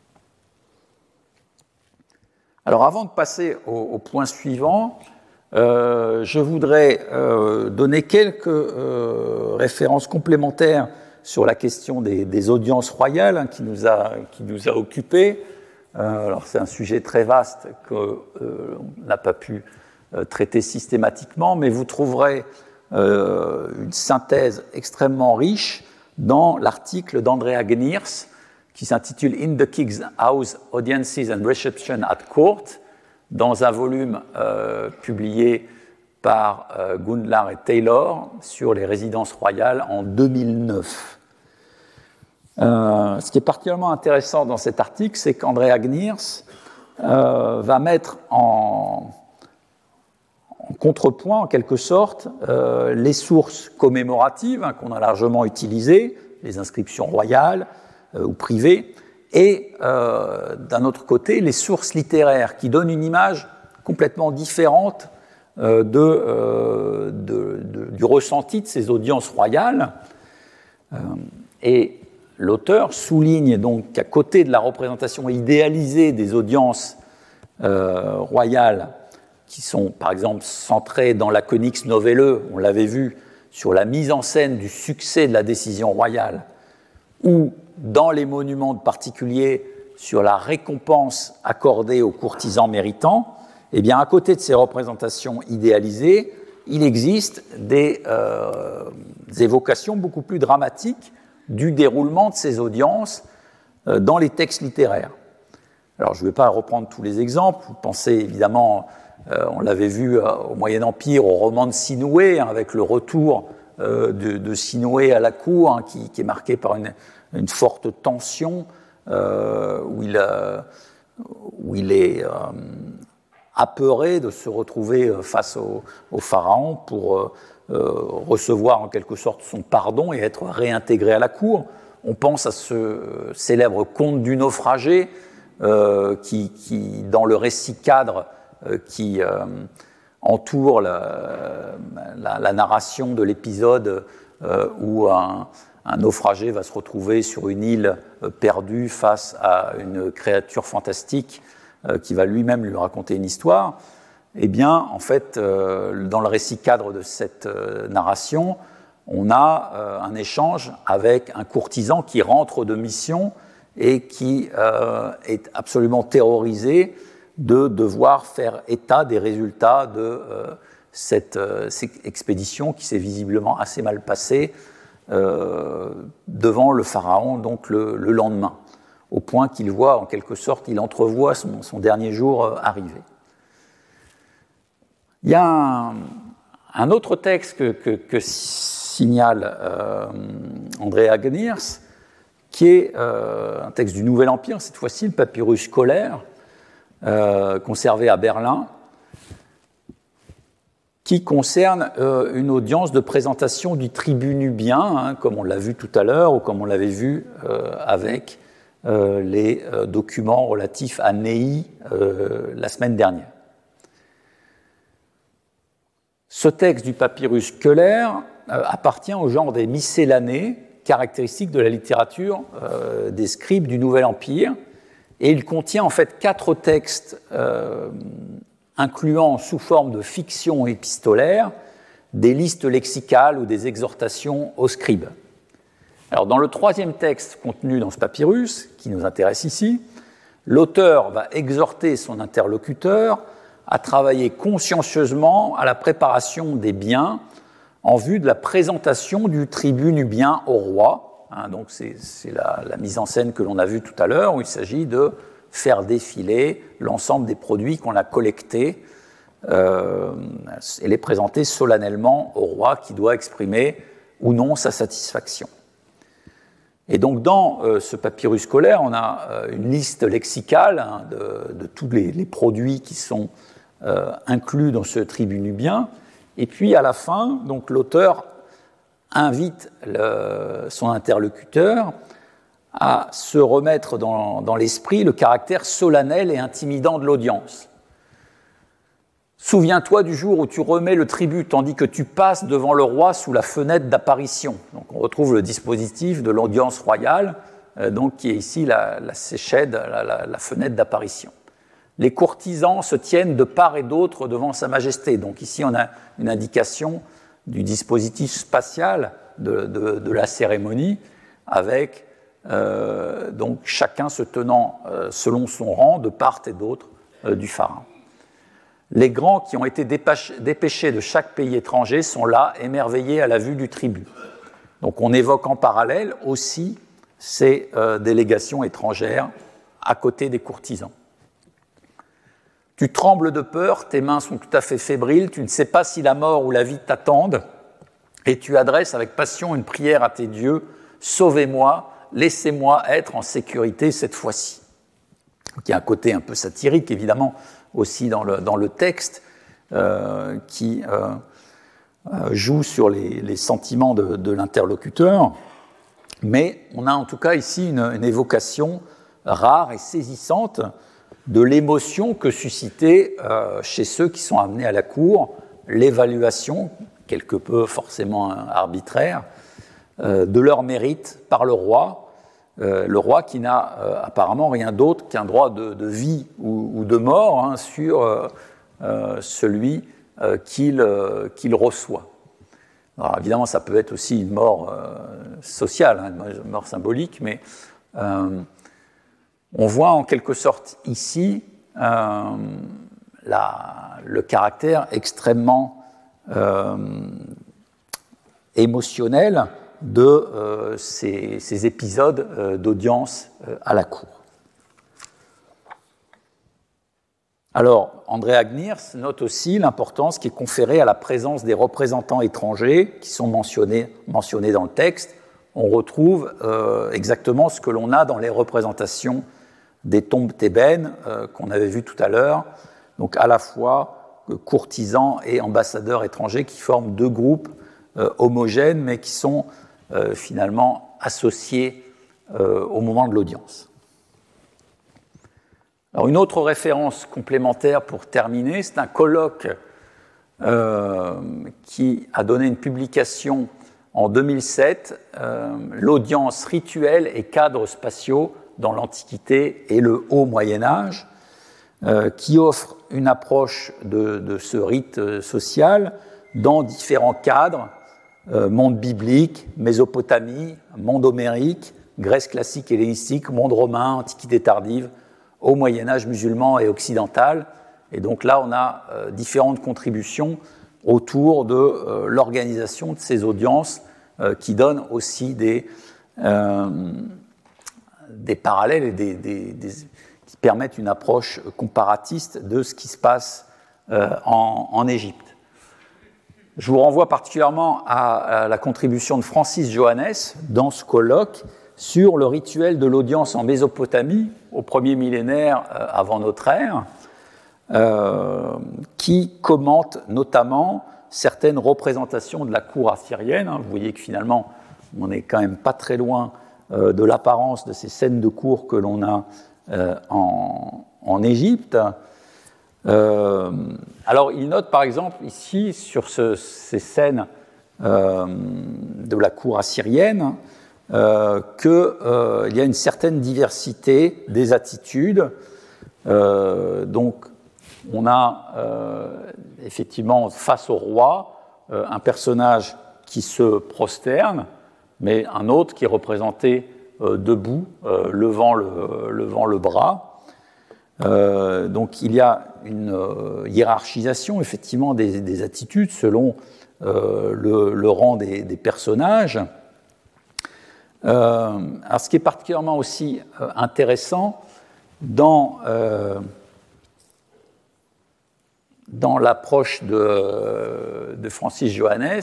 Alors avant de passer au, au point suivant, euh, je voudrais euh, donner quelques euh, références complémentaires sur la question des, des audiences royales, hein, qui nous a, qui nous a occupés. Euh, alors c'est un sujet très vaste qu'on euh, n'a pas pu euh, traiter systématiquement, mais vous trouverez euh, une synthèse extrêmement riche dans l'article d'Andrea Gniers qui s'intitule « In the King's House, Audiences and Reception at Court », dans un volume euh, publié par euh, Gundlar et Taylor sur les résidences royales en deux mille neuf. Euh, ce qui est particulièrement intéressant dans cet article, c'est qu'Andrea Gniers euh, va mettre en, en contrepoint, en quelque sorte, euh, les sources commémoratives, hein, qu'on a largement utilisées, les inscriptions royales euh, ou privées, et euh, d'un autre côté, les sources littéraires, qui donnent une image complètement différente euh, de, euh, de, de, du ressenti de ces audiences royales. Euh, et l'auteur souligne donc qu'à côté de la représentation idéalisée des audiences euh, royales, qui sont par exemple centrées dans la Conix Novelle, on l'avait vu, sur la mise en scène du succès de la décision royale, ou dans les monuments de particuliers sur la récompense accordée aux courtisans méritants, eh bien, à côté de ces représentations idéalisées, il existe des, euh, des évocations beaucoup plus dramatiques du déroulement de ces audiences euh, dans les textes littéraires. Alors, je ne vais pas reprendre tous les exemples. Vous pensez évidemment, euh, on l'avait vu euh, au Moyen-Empire, au roman de Sinoué, hein, avec le retour euh, de, de Sinoué à la cour, hein, qui, qui est marqué par une, une forte tension, euh, où, il, euh, où il est euh, apeuré de se retrouver face au, au pharaon pour euh, euh, recevoir en quelque sorte son pardon et être réintégré à la cour. On pense à ce célèbre conte du naufragé, euh, qui, qui, dans le récit cadre euh, qui euh, entoure la, la, la narration de l'épisode euh, où un Un naufragé va se retrouver sur une île perdue face à une créature fantastique euh, qui va lui-même lui raconter une histoire. Eh bien, en fait, euh, dans le récit cadre de cette euh, narration, on a euh, un échange avec un courtisan qui rentre de mission et qui euh, est absolument terrorisé de devoir faire état des résultats de euh, cette, euh, cette expédition qui s'est visiblement assez mal passée, Euh, devant le pharaon donc le, le lendemain, au point qu'il voit, en quelque sorte, il entrevoit son, son dernier jour euh, arriver. Il y a un, un autre texte que, que, que signale euh, Andrea Gniers, qui est euh, un texte du Nouvel Empire, cette fois-ci, le papyrus scolaire, euh, conservé à Berlin, qui concerne euh, une audience de présentation du tribut nubien, hein, comme on l'a vu tout à l'heure, ou comme on l'avait vu euh, avec euh, les euh, documents relatifs à Nehi euh, la semaine dernière. Ce texte du papyrus Köhler euh, appartient au genre des miscellanées, caractéristique de la littérature euh, des scribes du Nouvel Empire. Et il contient en fait quatre textes euh, incluant sous forme de fiction épistolaire des listes lexicales ou des exhortations aux scribes. Alors, dans le troisième texte contenu dans ce papyrus, qui nous intéresse ici, l'auteur va exhorter son interlocuteur à travailler consciencieusement à la préparation des biens en vue de la présentation du tribut nubien au roi. Hein, donc c'est, c'est la, la mise en scène que l'on a vue tout à l'heure, où il s'agit de faire défiler l'ensemble des produits qu'on a collectés euh, et les présenter solennellement au roi qui doit exprimer ou non sa satisfaction. Et donc, dans euh, ce papyrus scolaire, on a euh, une liste lexicale hein, de, de tous les, les produits qui sont euh, inclus dans ce tribut nubien. Et puis, à la fin, donc, l'auteur invite le, son interlocuteur à se remettre dans, dans l'esprit le caractère solennel et intimidant de l'audience. Souviens-toi du jour où tu remets le tribut, tandis que tu passes devant le roi sous la fenêtre d'apparition. Donc, on retrouve le dispositif de l'audience royale, euh, donc, qui est ici la, la séchède, la, la, la fenêtre d'apparition. Les courtisans se tiennent de part et d'autre devant sa majesté. Donc, ici, on a une indication du dispositif spatial de, de, de la cérémonie, avec euh, donc, chacun se tenant euh, selon son rang de part et d'autre euh, du pharaon. Les grands qui ont été dépêchés de chaque pays étranger sont là, émerveillés à la vue du tribut. Donc on évoque en parallèle aussi ces euh, délégations étrangères à côté des courtisans. Tu trembles de peur, tes mains sont tout à fait fébriles, tu ne sais pas si la mort ou la vie t'attendent, et tu adresses avec passion une prière à tes dieux, « Sauvez-moi, laissez-moi être en sécurité cette fois-ci ». Il y a un côté un peu satirique, évidemment, aussi dans le, dans le texte, euh, qui euh, euh, joue sur les, les sentiments de, de l'interlocuteur. Mais on a en tout cas ici une, une évocation rare et saisissante de l'émotion que suscitait euh, chez ceux qui sont amenés à la cour l'évaluation, quelque peu forcément arbitraire, euh, de leur mérite par le roi, Euh, le roi qui n'a euh, apparemment rien d'autre qu'un droit de, de vie ou, ou de mort hein, sur euh, euh, celui euh, qu'il, euh, qu'il reçoit. Alors évidemment, ça peut être aussi une mort euh, sociale, hein, une mort symbolique, mais euh, on voit en quelque sorte ici euh, la, le caractère extrêmement euh, émotionnel de euh, ces, ces épisodes euh, d'audience euh, à la cour. Alors, André Agniers note aussi l'importance qui est conférée à la présence des représentants étrangers qui sont mentionnés, mentionnés dans le texte. On retrouve euh, exactement ce que l'on a dans les représentations des tombes thébaines euh, qu'on avait vues tout à l'heure, donc à la fois euh, courtisans et ambassadeurs étrangers qui forment deux groupes euh, homogènes mais qui sont Euh, finalement associés euh, au moment de l'audience. Alors, une autre référence complémentaire pour terminer, c'est un colloque euh, qui a donné une publication en deux mille sept, euh, l'audience rituelle et cadres spatiaux dans l'Antiquité et le Haut Moyen-Âge, euh, qui offre une approche de, de ce rite social dans différents cadres. Euh, monde biblique, Mésopotamie, monde homérique, Grèce classique et hellénistique, monde romain, Antiquité tardive, au Moyen-Âge musulman et occidental. Et donc là, on a euh, différentes contributions autour de euh, l'organisation de ces audiences euh, qui donnent aussi des, euh, des parallèles et des, des, des, qui permettent une approche comparatiste de ce qui se passe euh, en, en Égypte. Je vous renvoie particulièrement à, à la contribution de Francis Johannes dans ce colloque sur le rituel de l'audience en Mésopotamie au premier millénaire euh, avant notre ère, euh, qui commente notamment certaines représentations de la cour assyrienne. Hein. Vous voyez que finalement, on n'est quand même pas très loin euh, de l'apparence de ces scènes de cour que l'on a euh, en, en Égypte. Euh, alors, il note par exemple ici, sur ce, ces scènes euh, de la cour assyrienne, euh, qu'il euh, y a une certaine diversité des attitudes. Euh, donc, on a euh, effectivement face au roi euh, un personnage qui se prosterne, mais un autre qui est représenté euh, debout, euh, levant, le, levant le bras. Euh, donc il y a une euh, hiérarchisation effectivement des, des attitudes selon euh, le, le rang des, des personnages. Euh, alors ce qui est particulièrement aussi euh, intéressant dans, euh, dans l'approche de, de Francis Johannes,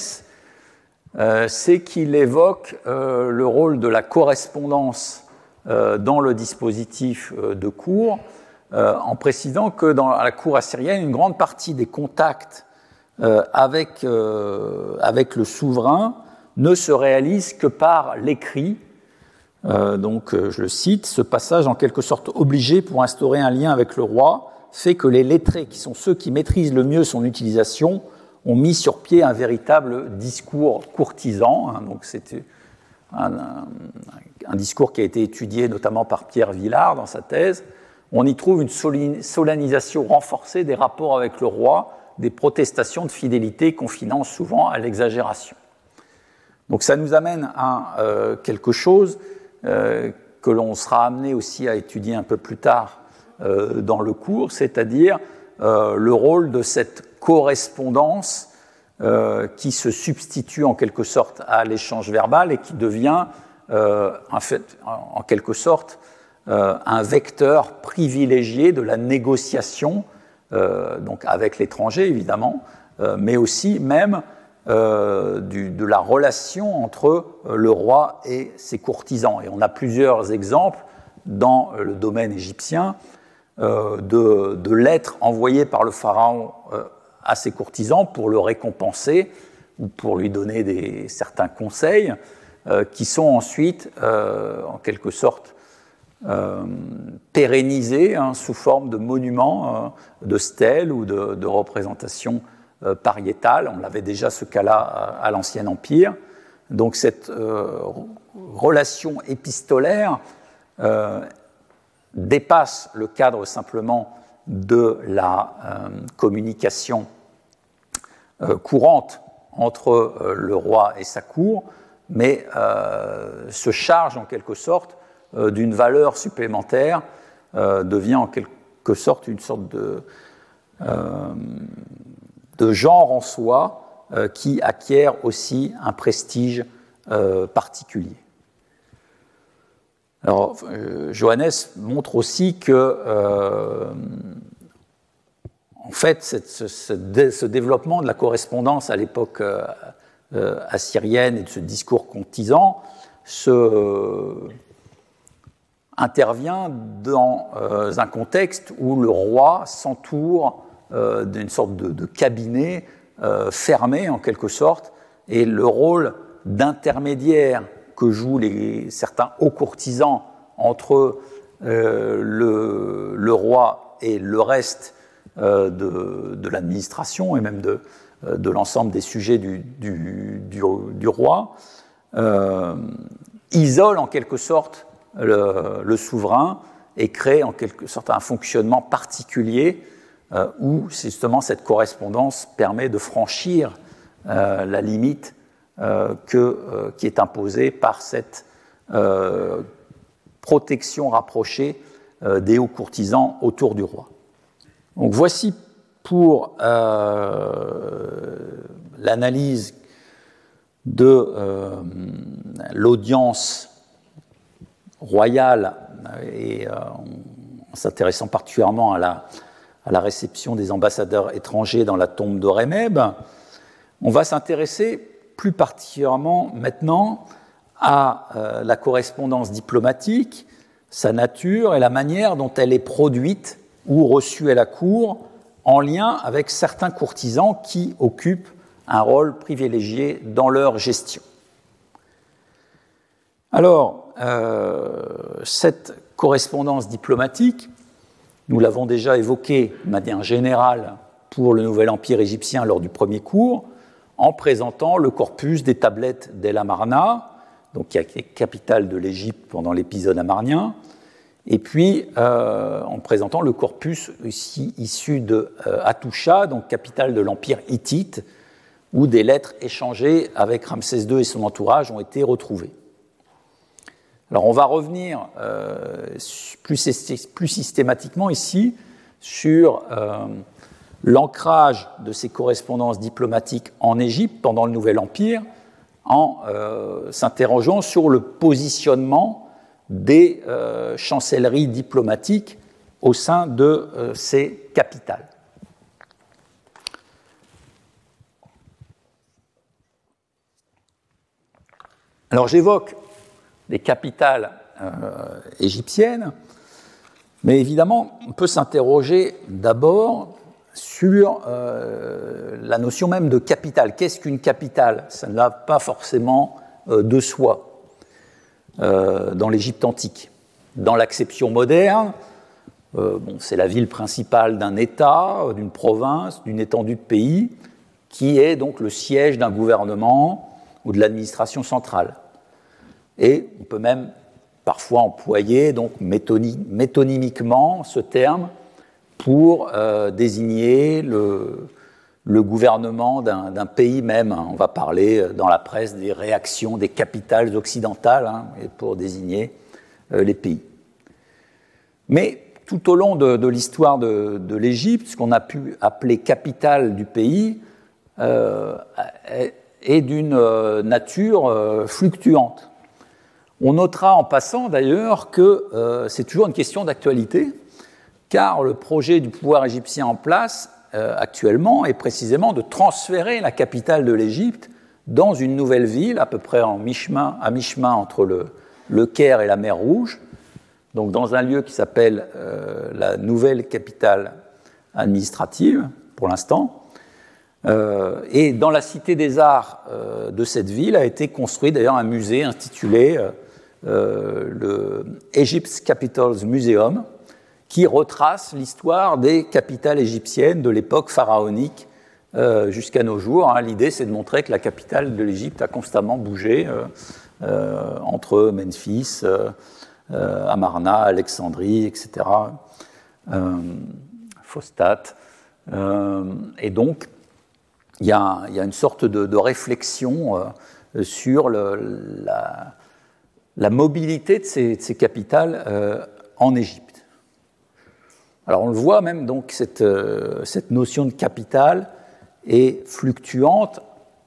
euh, c'est qu'il évoque euh, le rôle de la correspondance euh, dans le dispositif euh, de cours, euh, en précisant que dans la cour assyrienne, une grande partie des contacts euh, avec, euh, avec le souverain ne se réalise que par l'écrit. Euh, donc, euh, je le cite, ce passage, en quelque sorte obligé pour instaurer un lien avec le roi, fait que les lettrés, qui sont ceux qui maîtrisent le mieux son utilisation, ont mis sur pied un véritable discours courtisan. Hein, donc, c'était un, un, un discours qui a été étudié notamment par Pierre Villard dans sa thèse. On y trouve une solennisation renforcée des rapports avec le roi, des protestations de fidélité confinant souvent à l'exagération. Donc, ça nous amène à euh, quelque chose Euh, que l'on sera amené aussi à étudier un peu plus tard euh, dans le cours, c'est-à-dire euh, le rôle de cette correspondance euh, qui se substitue en quelque sorte à l'échange verbal et qui devient euh, en, fait, en, en quelque sorte euh, un vecteur privilégié de la négociation, euh, donc avec l'étranger évidemment, euh, mais aussi même Euh, du, de la relation entre euh, le roi et ses courtisans. Et on a plusieurs exemples dans euh, le domaine égyptien euh, de, de lettres envoyées par le pharaon euh, à ses courtisans pour le récompenser ou pour lui donner des, certains conseils euh, qui sont ensuite, euh, en quelque sorte, euh, pérennisés hein, sous forme de monuments, euh, de stèles ou de, de représentations Euh, pariétale. On avait déjà ce cas-là à, à l'Ancien Empire. Donc cette euh, relation épistolaire euh, dépasse le cadre simplement de la euh, communication euh, courante entre euh, le roi et sa cour, mais euh, se charge en quelque sorte euh, d'une valeur supplémentaire, euh, devient en quelque sorte une sorte de euh, de genre en soi euh, qui acquiert aussi un prestige euh, particulier. Alors, euh, Johannes montre aussi que, euh, en fait, cette, ce, ce, ce développement de la correspondance à l'époque euh, euh, assyrienne et de ce discours courtisan se, euh, intervient dans euh, un contexte où le roi s'entoure Euh, d'une sorte de, de cabinet euh, fermé en quelque sorte, et le rôle d'intermédiaire que jouent les, certains hauts courtisans entre euh, le, le roi et le reste euh, de, de l'administration et même de, de l'ensemble des sujets du, du, du, du roi, euh, isole en quelque sorte le, le souverain et crée en quelque sorte un fonctionnement particulier Euh, où justement cette correspondance permet de franchir euh, la limite euh, que, euh, qui est imposée par cette euh, protection rapprochée euh, des hauts courtisans autour du roi. Donc voici pour euh, l'analyse de euh, l'audience royale et euh, en s'intéressant particulièrement à la à la réception des ambassadeurs étrangers dans la tombe d'Horemheb. On va s'intéresser plus particulièrement maintenant à euh, la correspondance diplomatique, sa nature et la manière dont elle est produite ou reçue à la cour en lien avec certains courtisans qui occupent un rôle privilégié dans leur gestion. Alors, euh, cette correspondance diplomatique, nous l'avons déjà évoqué de manière générale pour le Nouvel Empire égyptien lors du premier cours, en présentant le corpus des tablettes d'El Amarna, donc qui est capitale de l'Égypte pendant l'épisode amarnien, et puis euh, en présentant le corpus ici, issu de euh, Hattusha, donc capitale de l'Empire hittite, où des lettres échangées avec Ramsès deux et son entourage ont été retrouvées. Alors on va revenir euh, plus, plus systématiquement ici sur euh, l'ancrage de ces correspondances diplomatiques en Égypte pendant le Nouvel Empire, en euh, s'interrogeant sur le positionnement des euh, chancelleries diplomatiques au sein de euh, ces capitales. Alors j'évoque des capitales euh, égyptiennes, mais évidemment, on peut s'interroger d'abord sur euh, la notion même de capitale. Qu'est-ce qu'une capitale ? Ça ne va pas forcément euh, de soi euh, dans l'Égypte antique. Dans l'acception moderne, euh, bon, c'est la ville principale d'un État, d'une province, d'une étendue de pays, qui est donc le siège d'un gouvernement ou de l'administration centrale. Et on peut même parfois employer donc métonymiquement ce terme pour euh, désigner le, le gouvernement d'un, d'un pays même. On va parler dans la presse des réactions des capitales occidentales, hein, pour désigner euh, les pays. Mais tout au long de, de l'histoire de, de l'Égypte, ce qu'on a pu appeler capitale du pays euh, est, est d'une euh, nature euh, fluctuante. On notera en passant d'ailleurs que euh, c'est toujours une question d'actualité, car le projet du pouvoir égyptien en place euh, actuellement est précisément de transférer la capitale de l'Égypte dans une nouvelle ville, à peu près en mi-chemin, à mi-chemin entre le, le Caire et la mer Rouge, donc dans un lieu qui s'appelle euh, la nouvelle capitale administrative, pour l'instant. Euh, et dans la Cité des Arts euh, de cette ville a été construit d'ailleurs un musée intitulé euh, euh, le Egypt's Capitals Museum, qui retrace l'histoire des capitales égyptiennes de l'époque pharaonique euh, jusqu'à nos jours. Hein. L'idée, c'est de montrer que la capitale de l'Égypte a constamment bougé euh, euh, entre Memphis, euh, euh, Amarna, Alexandrie, et cetera, euh, Phostat. Euh, et donc, il y, y a une sorte de, de réflexion euh, sur le, la, la mobilité de ces, de ces capitales euh, en Égypte. Alors on le voit même, donc, cette, euh, cette notion de capitale est fluctuante,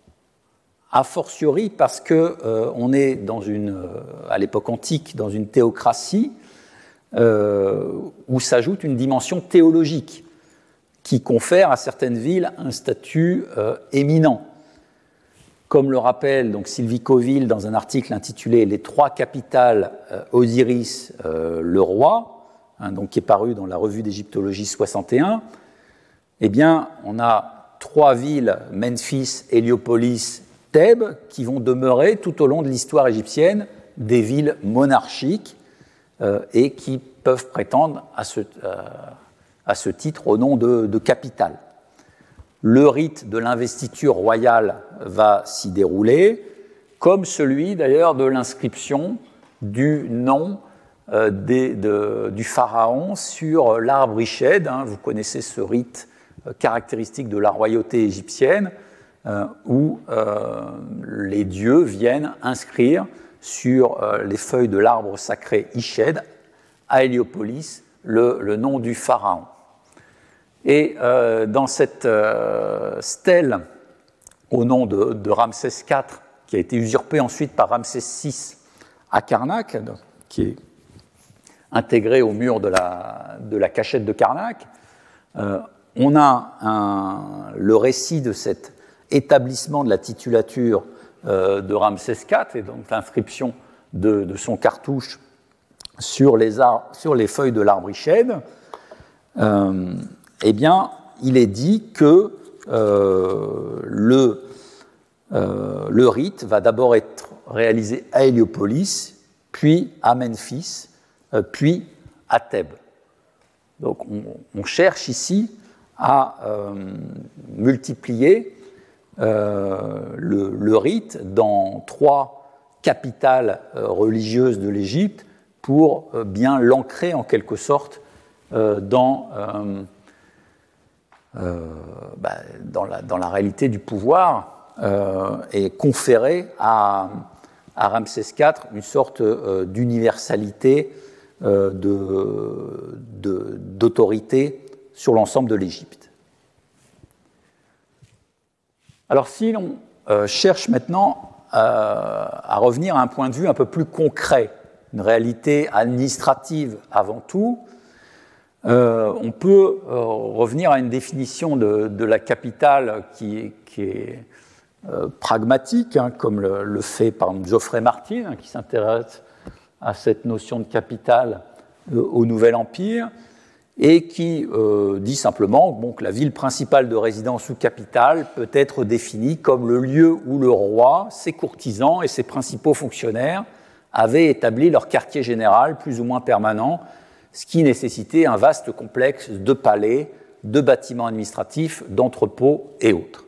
a fortiori parce qu'on euh, est dans une, euh, à l'époque antique dans une théocratie euh, où s'ajoute une dimension théologique qui confère à certaines villes un statut euh, éminent. Comme le rappelle donc Sylvie Coville dans un article intitulé « Les trois capitales euh, Osiris, euh, le roi », hein, donc qui est paru dans la revue d'égyptologie soixante et un, eh bien, on a trois villes, Memphis, Héliopolis, Thèbes, qui vont demeurer tout au long de l'histoire égyptienne des villes monarchiques euh, et qui peuvent prétendre à ce... Euh, à ce titre au nom de, de capitale. Le rite de l'investiture royale va s'y dérouler, comme celui d'ailleurs de l'inscription du nom euh, des, de, du pharaon sur l'arbre Ished. Hein, vous connaissez ce rite euh, caractéristique de la royauté égyptienne, euh, où euh, les dieux viennent inscrire sur euh, les feuilles de l'arbre sacré Ished, à Héliopolis, le, le nom du pharaon. Et euh, dans cette euh, stèle au nom de, de Ramsès quatre, qui a été usurpée ensuite par Ramsès six à Karnak, qui est intégrée au mur de la, de la cachette de Karnak, euh, on a un, le récit de cet établissement de la titulature euh, de Ramsès quatre, et donc l'inscription de, de son cartouche sur les, ar- sur les feuilles de l'arbre Ished. Euh, eh bien, il est dit que euh, le, euh, le rite va d'abord être réalisé à Héliopolis, puis à Memphis, euh, puis à Thèbes. Donc, on, on cherche ici à euh, multiplier euh, le, le rite dans trois capitale euh, religieuse de l'Égypte pour euh, bien l'ancrer en quelque sorte euh, dans, euh, euh, bah, dans, la, dans la réalité du pouvoir euh, et conférer à, à Ramsès quatre une sorte euh, d'universalité, euh, de, de, d'autorité sur l'ensemble de l'Égypte. Alors si l'on euh, cherche maintenant euh, à revenir à un point de vue un peu plus concret, une réalité administrative avant tout, euh, on peut euh, revenir à une définition de, de la capitale qui, qui est euh, pragmatique, hein, comme le, le fait par exemple Geoffrey Martin, hein, qui s'intéresse à cette notion de capitale euh, au Nouvel Empire, et qui euh, dit simplement bon, que la ville principale de résidence ou capitale peut être définie comme le lieu où le roi, ses courtisans et ses principaux fonctionnaires avaient établi leur quartier général plus ou moins permanent, ce qui nécessitait un vaste complexe de palais, de bâtiments administratifs, d'entrepôts et autres.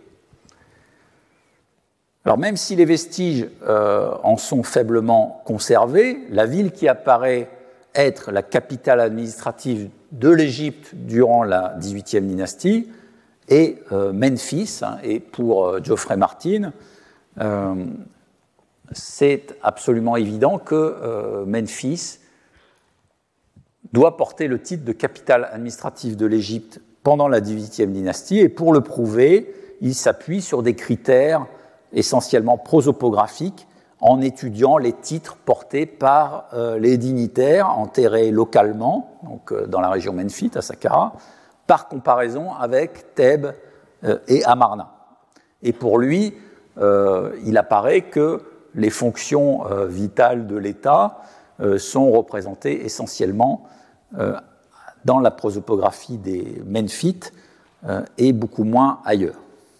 Alors même si les vestiges euh, en sont faiblement conservés, la ville qui apparaît être la capitale administrative de l'Égypte durant la dix-huitième dynastie est euh, Memphis, hein, et pour euh, Geoffrey Martin, euh, c'est absolument évident que euh, Memphis doit porter le titre de capitale administrative de l'Égypte pendant la dix-huitième dynastie, et pour le prouver, il s'appuie sur des critères essentiellement prosopographiques en étudiant les titres portés par euh, les dignitaires enterrés localement, donc euh, dans la région Menfit, à Saqqara, par comparaison avec Thèbes euh, et Amarna. Et pour lui, euh, il apparaît que les fonctions euh, vitales de l'État euh, sont représentées essentiellement euh, dans la prosopographie des Menfites euh, et beaucoup moins ailleurs.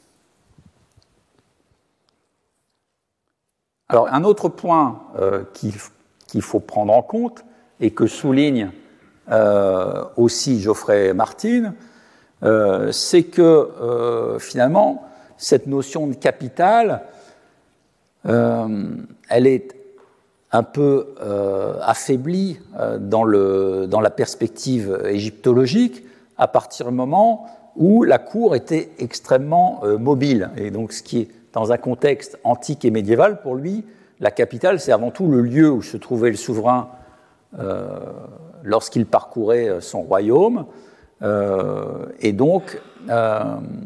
Alors, un autre point euh, qu'il, qu'il faut prendre en compte et que souligne euh, aussi Geoffrey Martin, euh, c'est que euh, finalement, cette notion de capitale, euh, elle est un peu euh, affaiblie euh, dans, le, dans la perspective égyptologique à partir du moment où la cour était extrêmement euh, mobile. Et donc, ce qui est dans un contexte antique et médiéval, pour lui, la capitale, c'est avant tout le lieu où se trouvait le souverain euh, lorsqu'il parcourait son royaume. Euh, et donc, euh,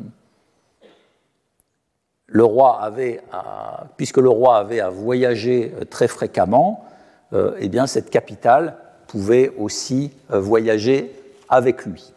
le roi avait à, puisque le roi avait à voyager très fréquemment, euh, eh bien, cette capitale pouvait aussi euh, voyager avec lui.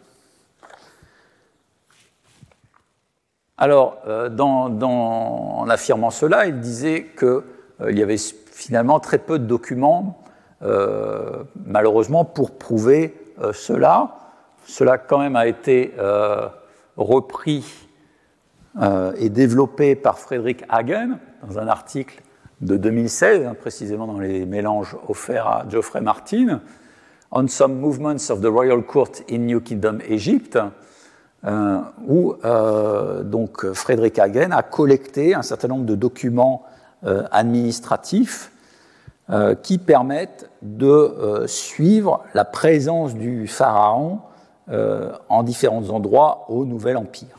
Alors, euh, dans, dans, en affirmant cela, il disait qu'il euh, y avait finalement très peu de documents, euh, malheureusement, pour prouver euh, cela. Cela, quand même, a été euh, repris euh, et développé par Frederick Hagen dans un article de deux mille seize, hein, précisément dans les mélanges offerts à Geoffrey Martin, « On some movements of the royal court in New Kingdom Egypt », Euh, où euh, donc Frederick Hagen a collecté un certain nombre de documents euh, administratifs euh, qui permettent de euh, suivre la présence du pharaon euh, en différents endroits au Nouvel Empire.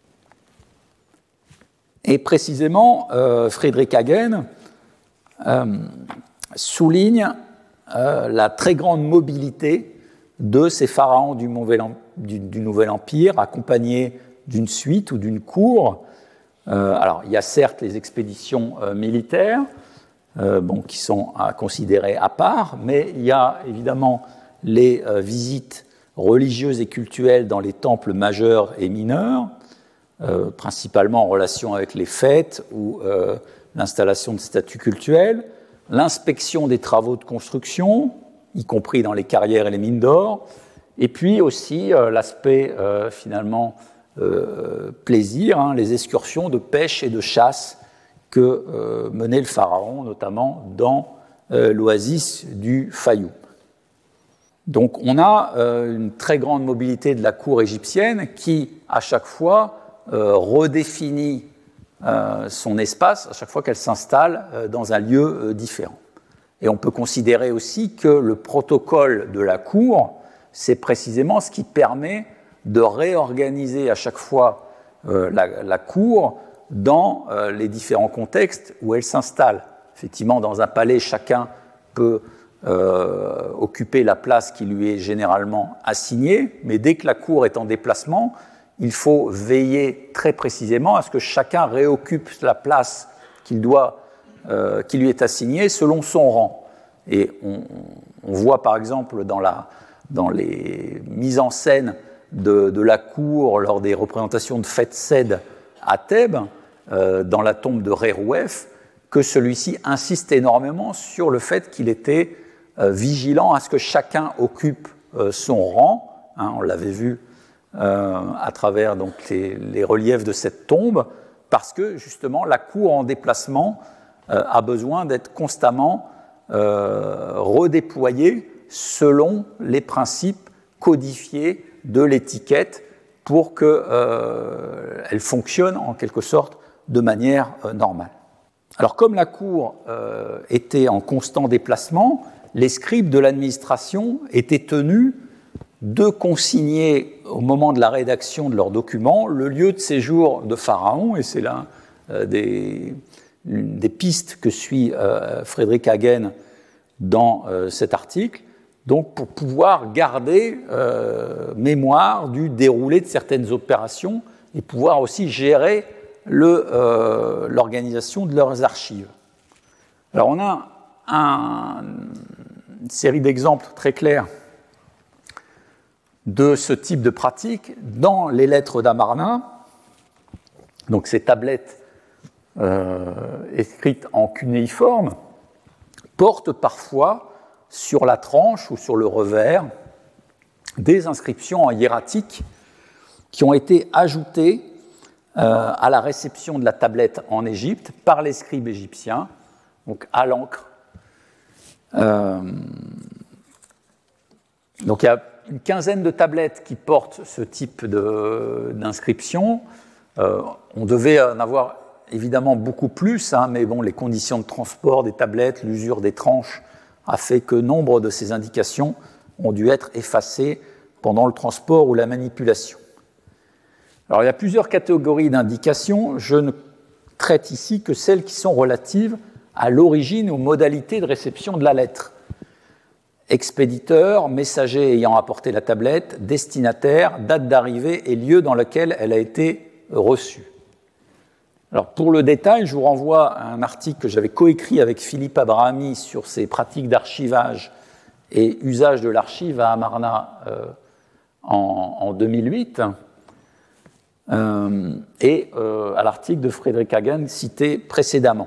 Et précisément, euh, Frederick Hagen euh, souligne euh, la très grande mobilité de ces pharaons du Nouvel Empire, Du, du Nouvel Empire, accompagné d'une suite ou d'une cour. Euh, alors, il y a certes les expéditions euh, militaires, euh, bon, qui sont à considérer à part, mais il y a évidemment les euh, visites religieuses et cultuelles dans les temples majeurs et mineurs, euh, principalement en relation avec les fêtes ou euh, l'installation de statues cultuelles, l'inspection des travaux de construction, y compris dans les carrières et les mines d'or, et puis aussi euh, l'aspect euh, finalement euh, plaisir, hein, les excursions de pêche et de chasse que euh, menait le pharaon, notamment dans euh, l'oasis du Fayoum. Donc on a euh, une très grande mobilité de la cour égyptienne qui, à chaque fois, euh, redéfinit euh, son espace à chaque fois qu'elle s'installe euh, dans un lieu euh, différent. Et on peut considérer aussi que le protocole de la cour, c'est précisément ce qui permet de réorganiser à chaque fois euh, la, la cour dans euh, les différents contextes où elle s'installe. Effectivement, dans un palais, chacun peut euh, occuper la place qui lui est généralement assignée, mais dès que la cour est en déplacement, il faut veiller très précisément à ce que chacun réoccupe la place qu'il doit Euh, qui lui est assigné selon son rang. Et on, on voit par exemple dans, la, dans les mises en scène de, de la cour lors des représentations de fêtes Cède à Thèbes, euh, dans la tombe de Rérouef, que celui-ci insiste énormément sur le fait qu'il était euh, vigilant à ce que chacun occupe euh, son rang. Hein, on l'avait vu euh, à travers donc, les, les reliefs de cette tombe, parce que justement la cour en déplacement Euh, a besoin d'être constamment euh, redéployé selon les principes codifiés de l'étiquette pour qu'elle euh, fonctionne en quelque sorte de manière euh, normale. Alors comme la cour euh, était en constant déplacement, les scribes de l'administration étaient tenus de consigner au moment de la rédaction de leurs documents le lieu de séjour de Pharaon, et c'est là euh, des... une des pistes que suit euh, Frédéric Hagen dans euh, cet article, donc pour pouvoir garder euh, mémoire du déroulé de certaines opérations et pouvoir aussi gérer le, euh, l'organisation de leurs archives. Alors on a un, une série d'exemples très clairs de ce type de pratique dans les lettres d'Amarna, donc ces tablettes Euh, écrites en cunéiforme, portent parfois sur la tranche ou sur le revers des inscriptions en hiératique qui ont été ajoutées euh, à la réception de la tablette en Égypte par les scribes égyptiens, donc à l'encre. Euh, donc il y a une quinzaine de tablettes qui portent ce type de, d'inscription. Euh, on devait en avoir évidemment beaucoup plus, hein, mais bon, les conditions de transport des tablettes, l'usure des tranches a fait que nombre de ces indications ont dû être effacées pendant le transport ou la manipulation. Alors il y a plusieurs catégories d'indications, je ne traite ici que celles qui sont relatives à l'origine ou modalité de réception de la lettre. Expéditeur, messager ayant apporté la tablette, destinataire, date d'arrivée et lieu dans lequel elle a été reçue. Alors pour le détail, je vous renvoie à un article que j'avais coécrit avec Philippe Abrahami sur ces pratiques d'archivage et usage de l'archive à Amarna euh, en, en deux mille huit, euh, et euh, à l'article de Frédéric Hagen cité précédemment.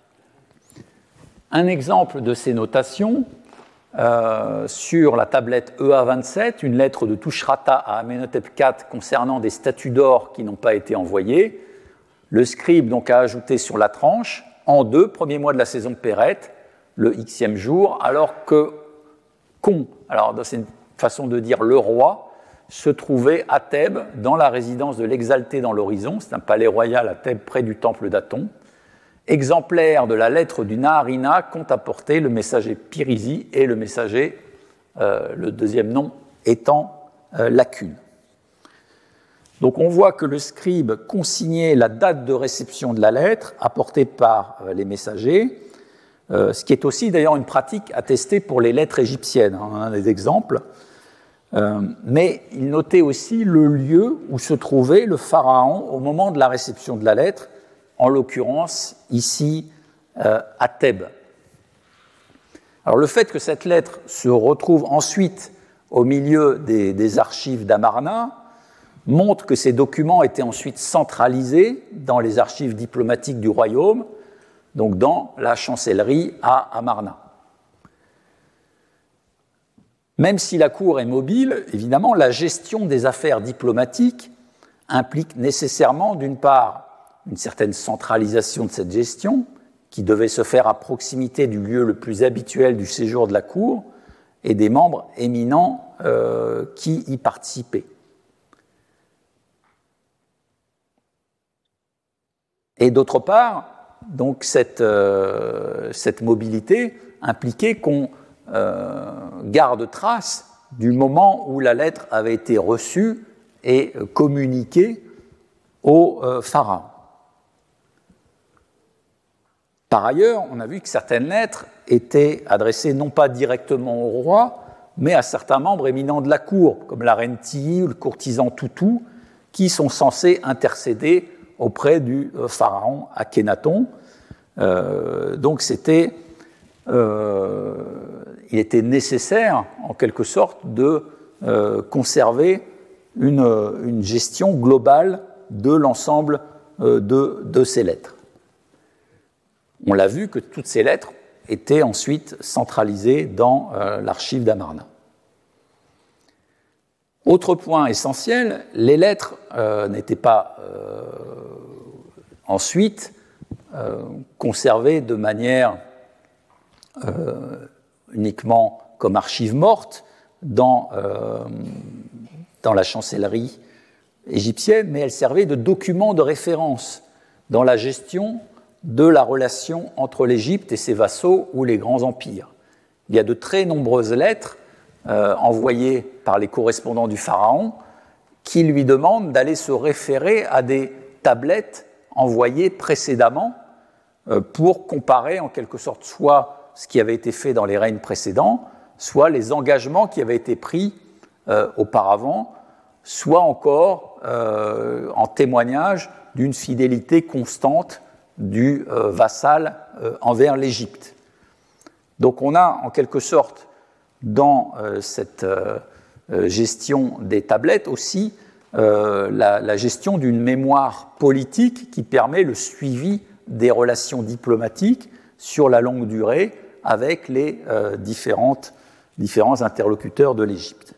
Un exemple de ces notations, euh, sur la tablette E A vingt-sept, une lettre de Tushratta à Amenhotep quatre concernant des statues d'or qui n'ont pas été envoyées. Le scribe donc, a ajouté sur la tranche, en deux, premier mois de la saison de Pérette, le xème jour, alors que Con, alors c'est une façon de dire le roi, se trouvait à Thèbes, dans la résidence de l'Exalté dans l'horizon, c'est un palais royal à Thèbes près du temple d'Aton. Exemplaire de la lettre du Naharina qu'ont apporté le messager Pirisi et le messager, euh, le deuxième nom étant euh, Lacune. Donc on voit que le scribe consignait la date de réception de la lettre apportée par les messagers, euh, ce qui est aussi d'ailleurs une pratique attestée pour les lettres égyptiennes, on en a des exemples, euh, mais il notait aussi le lieu où se trouvait le pharaon au moment de la réception de la lettre, en l'occurrence ici euh, à Thèbes. Alors le fait que cette lettre se retrouve ensuite au milieu des, des archives d'Amarna montre que ces documents étaient ensuite centralisés dans les archives diplomatiques du royaume, donc dans la chancellerie à Amarna. Même si la cour est mobile, évidemment, la gestion des affaires diplomatiques implique nécessairement, d'une part, une certaine centralisation de cette gestion, qui devait se faire à proximité du lieu le plus habituel du séjour de la cour et des membres éminents euh, qui y participaient. Et d'autre part, donc cette, euh, cette mobilité impliquait qu'on euh, garde trace du moment où la lettre avait été reçue et communiquée au euh, pharaon. Par ailleurs, on a vu que certaines lettres étaient adressées non pas directement au roi, mais à certains membres éminents de la cour, comme la reine Tiye ou le courtisan Toutou, qui sont censés intercéder auprès du euh, pharaon Akhénaton. Euh, donc c'était, euh, il était nécessaire, en quelque sorte, de euh, conserver une, une gestion globale de l'ensemble euh, de, de ces lettres. On l'a vu que toutes ces lettres étaient ensuite centralisées dans euh, l'archive d'Amarna. Autre point essentiel, les lettres euh, n'étaient pas euh, ensuite euh, conservées de manière euh, uniquement comme archives mortes dans, euh, dans la chancellerie égyptienne, mais elles servaient de documents de référence dans la gestion de la relation entre l'Égypte et ses vassaux ou les grands empires. Il y a de très nombreuses lettres euh, envoyées par les correspondants du pharaon qui lui demandent d'aller se référer à des tablettes envoyées précédemment euh, pour comparer en quelque sorte soit ce qui avait été fait dans les règnes précédents, soit les engagements qui avaient été pris euh, auparavant, soit encore euh, en témoignage d'une fidélité constante du euh, vassal euh, envers l'Égypte. Donc on a en quelque sorte dans euh, cette euh, gestion des tablettes aussi euh, la, la gestion d'une mémoire politique qui permet le suivi des relations diplomatiques sur la longue durée avec les euh, différentes, différents interlocuteurs de l'Égypte.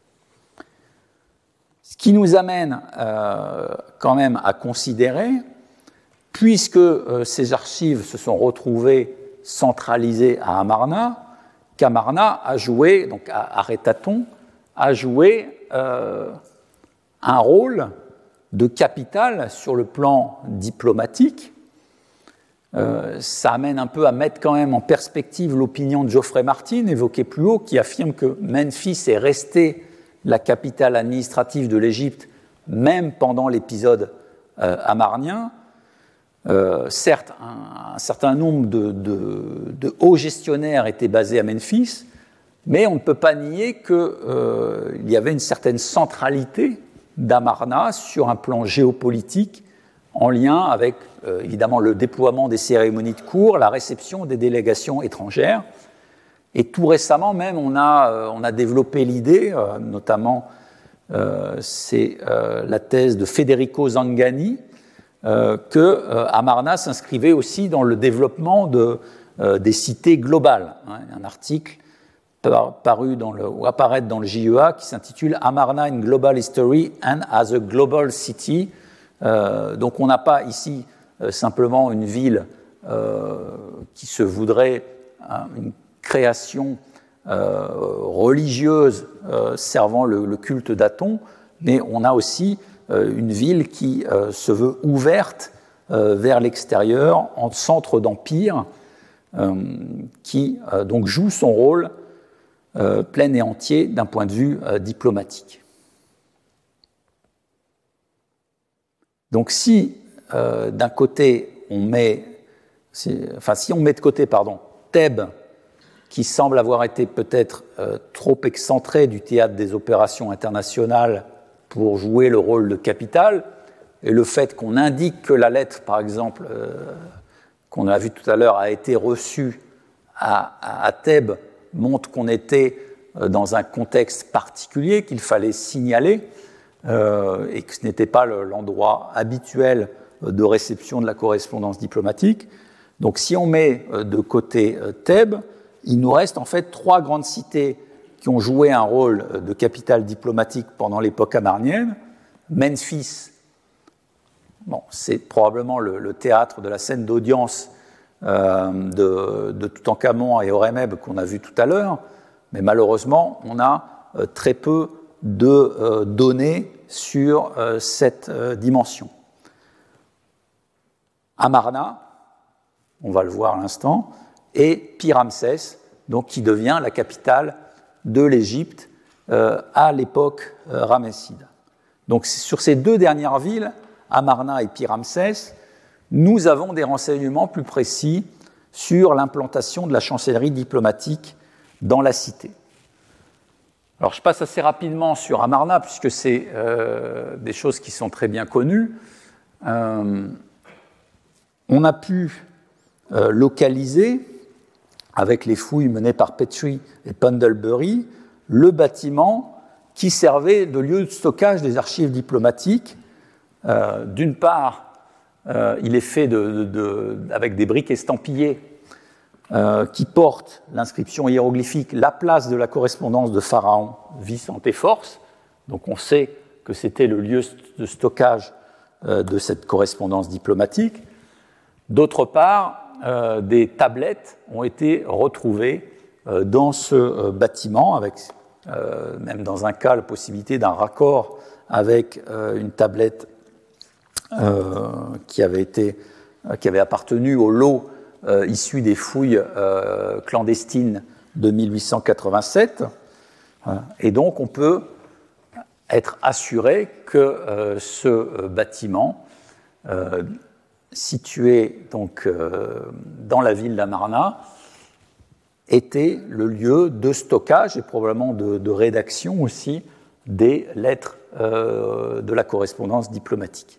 Ce qui nous amène euh, quand même à considérer, puisque euh, ces archives se sont retrouvées centralisées à Amarna, qu'Amarna a joué, donc à Arétaton, a joué euh, un rôle de capital sur le plan diplomatique. Euh, ça amène un peu à mettre quand même en perspective l'opinion de Geoffrey Martin, évoquée plus haut, qui affirme que Memphis est resté la capitale administrative de l'Égypte, même pendant l'épisode euh, amarnien. Euh, certes, un, un certain nombre de, de, de hauts gestionnaires étaient basés à Memphis, mais on ne peut pas nier qu'il euh, y avait une certaine centralité d'Amarna sur un plan géopolitique, en lien avec euh, évidemment le déploiement des cérémonies de cour, la réception des délégations étrangères. Et tout récemment même, on a, euh, on a développé l'idée, euh, notamment euh, c'est euh, la thèse de Federico Zangani, euh, que euh, Amarna s'inscrivait aussi dans le développement de, euh, des cités globales. Hein, un article par, paru dans le, ou apparaître dans le J E A qui s'intitule Amarna in Global History and as a Global City. Euh, donc on n'a pas ici euh, simplement une ville euh, qui se voudrait hein, une création euh, religieuse euh, servant le, le culte d'Aton, mais on a aussi euh, une ville qui euh, se veut ouverte euh, vers l'extérieur, en centre d'empire, euh, qui euh, donc joue son rôle euh, plein et entier d'un point de vue euh, diplomatique. Donc si euh, d'un côté on met, si, enfin si on met de côté pardon Thèbes, qui semble avoir été peut-être euh, trop excentré du théâtre des opérations internationales pour jouer le rôle de capitale, et le fait qu'on indique que la lettre, par exemple, euh, qu'on a vu tout à l'heure, a été reçue à, à, à Thèbes, montre qu'on était euh, dans un contexte particulier qu'il fallait signaler, euh, et que ce n'était pas le, l'endroit habituel de réception de la correspondance diplomatique. Donc si on met euh, de côté euh, Thèbes, il nous reste en fait trois grandes cités qui ont joué un rôle de capitale diplomatique pendant l'époque amarnienne. Memphis, bon, c'est probablement le, le théâtre de la scène d'audience euh, de, de Toutankhamon et Horemheb qu'on a vu tout à l'heure, mais malheureusement, on a euh, très peu de euh, données sur euh, cette euh, dimension. Amarna, on va le voir à l'instant, et Pi-Ramsès, donc qui devient la capitale de l'Égypte euh, à l'époque euh, ramesside. Donc sur ces deux dernières villes, Amarna et Pi-Ramsès, nous avons des renseignements plus précis sur l'implantation de la chancellerie diplomatique dans la cité. Alors je passe assez rapidement sur Amarna, puisque c'est euh, des choses qui sont très bien connues. Euh, on a pu euh, localiser, avec les fouilles menées par Petrie et Pendlebury, le bâtiment qui servait de lieu de stockage des archives diplomatiques. Euh, d'une part, euh, il est fait de, de, de, avec des briques estampillées euh, qui portent l'inscription hiéroglyphique « La place de la correspondance de Pharaon, Vicente et Force ». Donc on sait que c'était le lieu de stockage euh, de cette correspondance diplomatique. D'autre part, euh, des tablettes ont été retrouvées euh, dans ce euh, bâtiment, avec euh, même dans un cas la possibilité d'un raccord avec euh, une tablette euh, qui avait été, euh, qui avait appartenu au lot euh, issu des fouilles euh, clandestines de mille huit cent quatre-vingt-sept. Et donc on peut être assuré que euh, ce bâtiment euh, situé donc, euh, dans la ville d'Amarna était le lieu de stockage et probablement de, de rédaction aussi des lettres euh, de la correspondance diplomatique.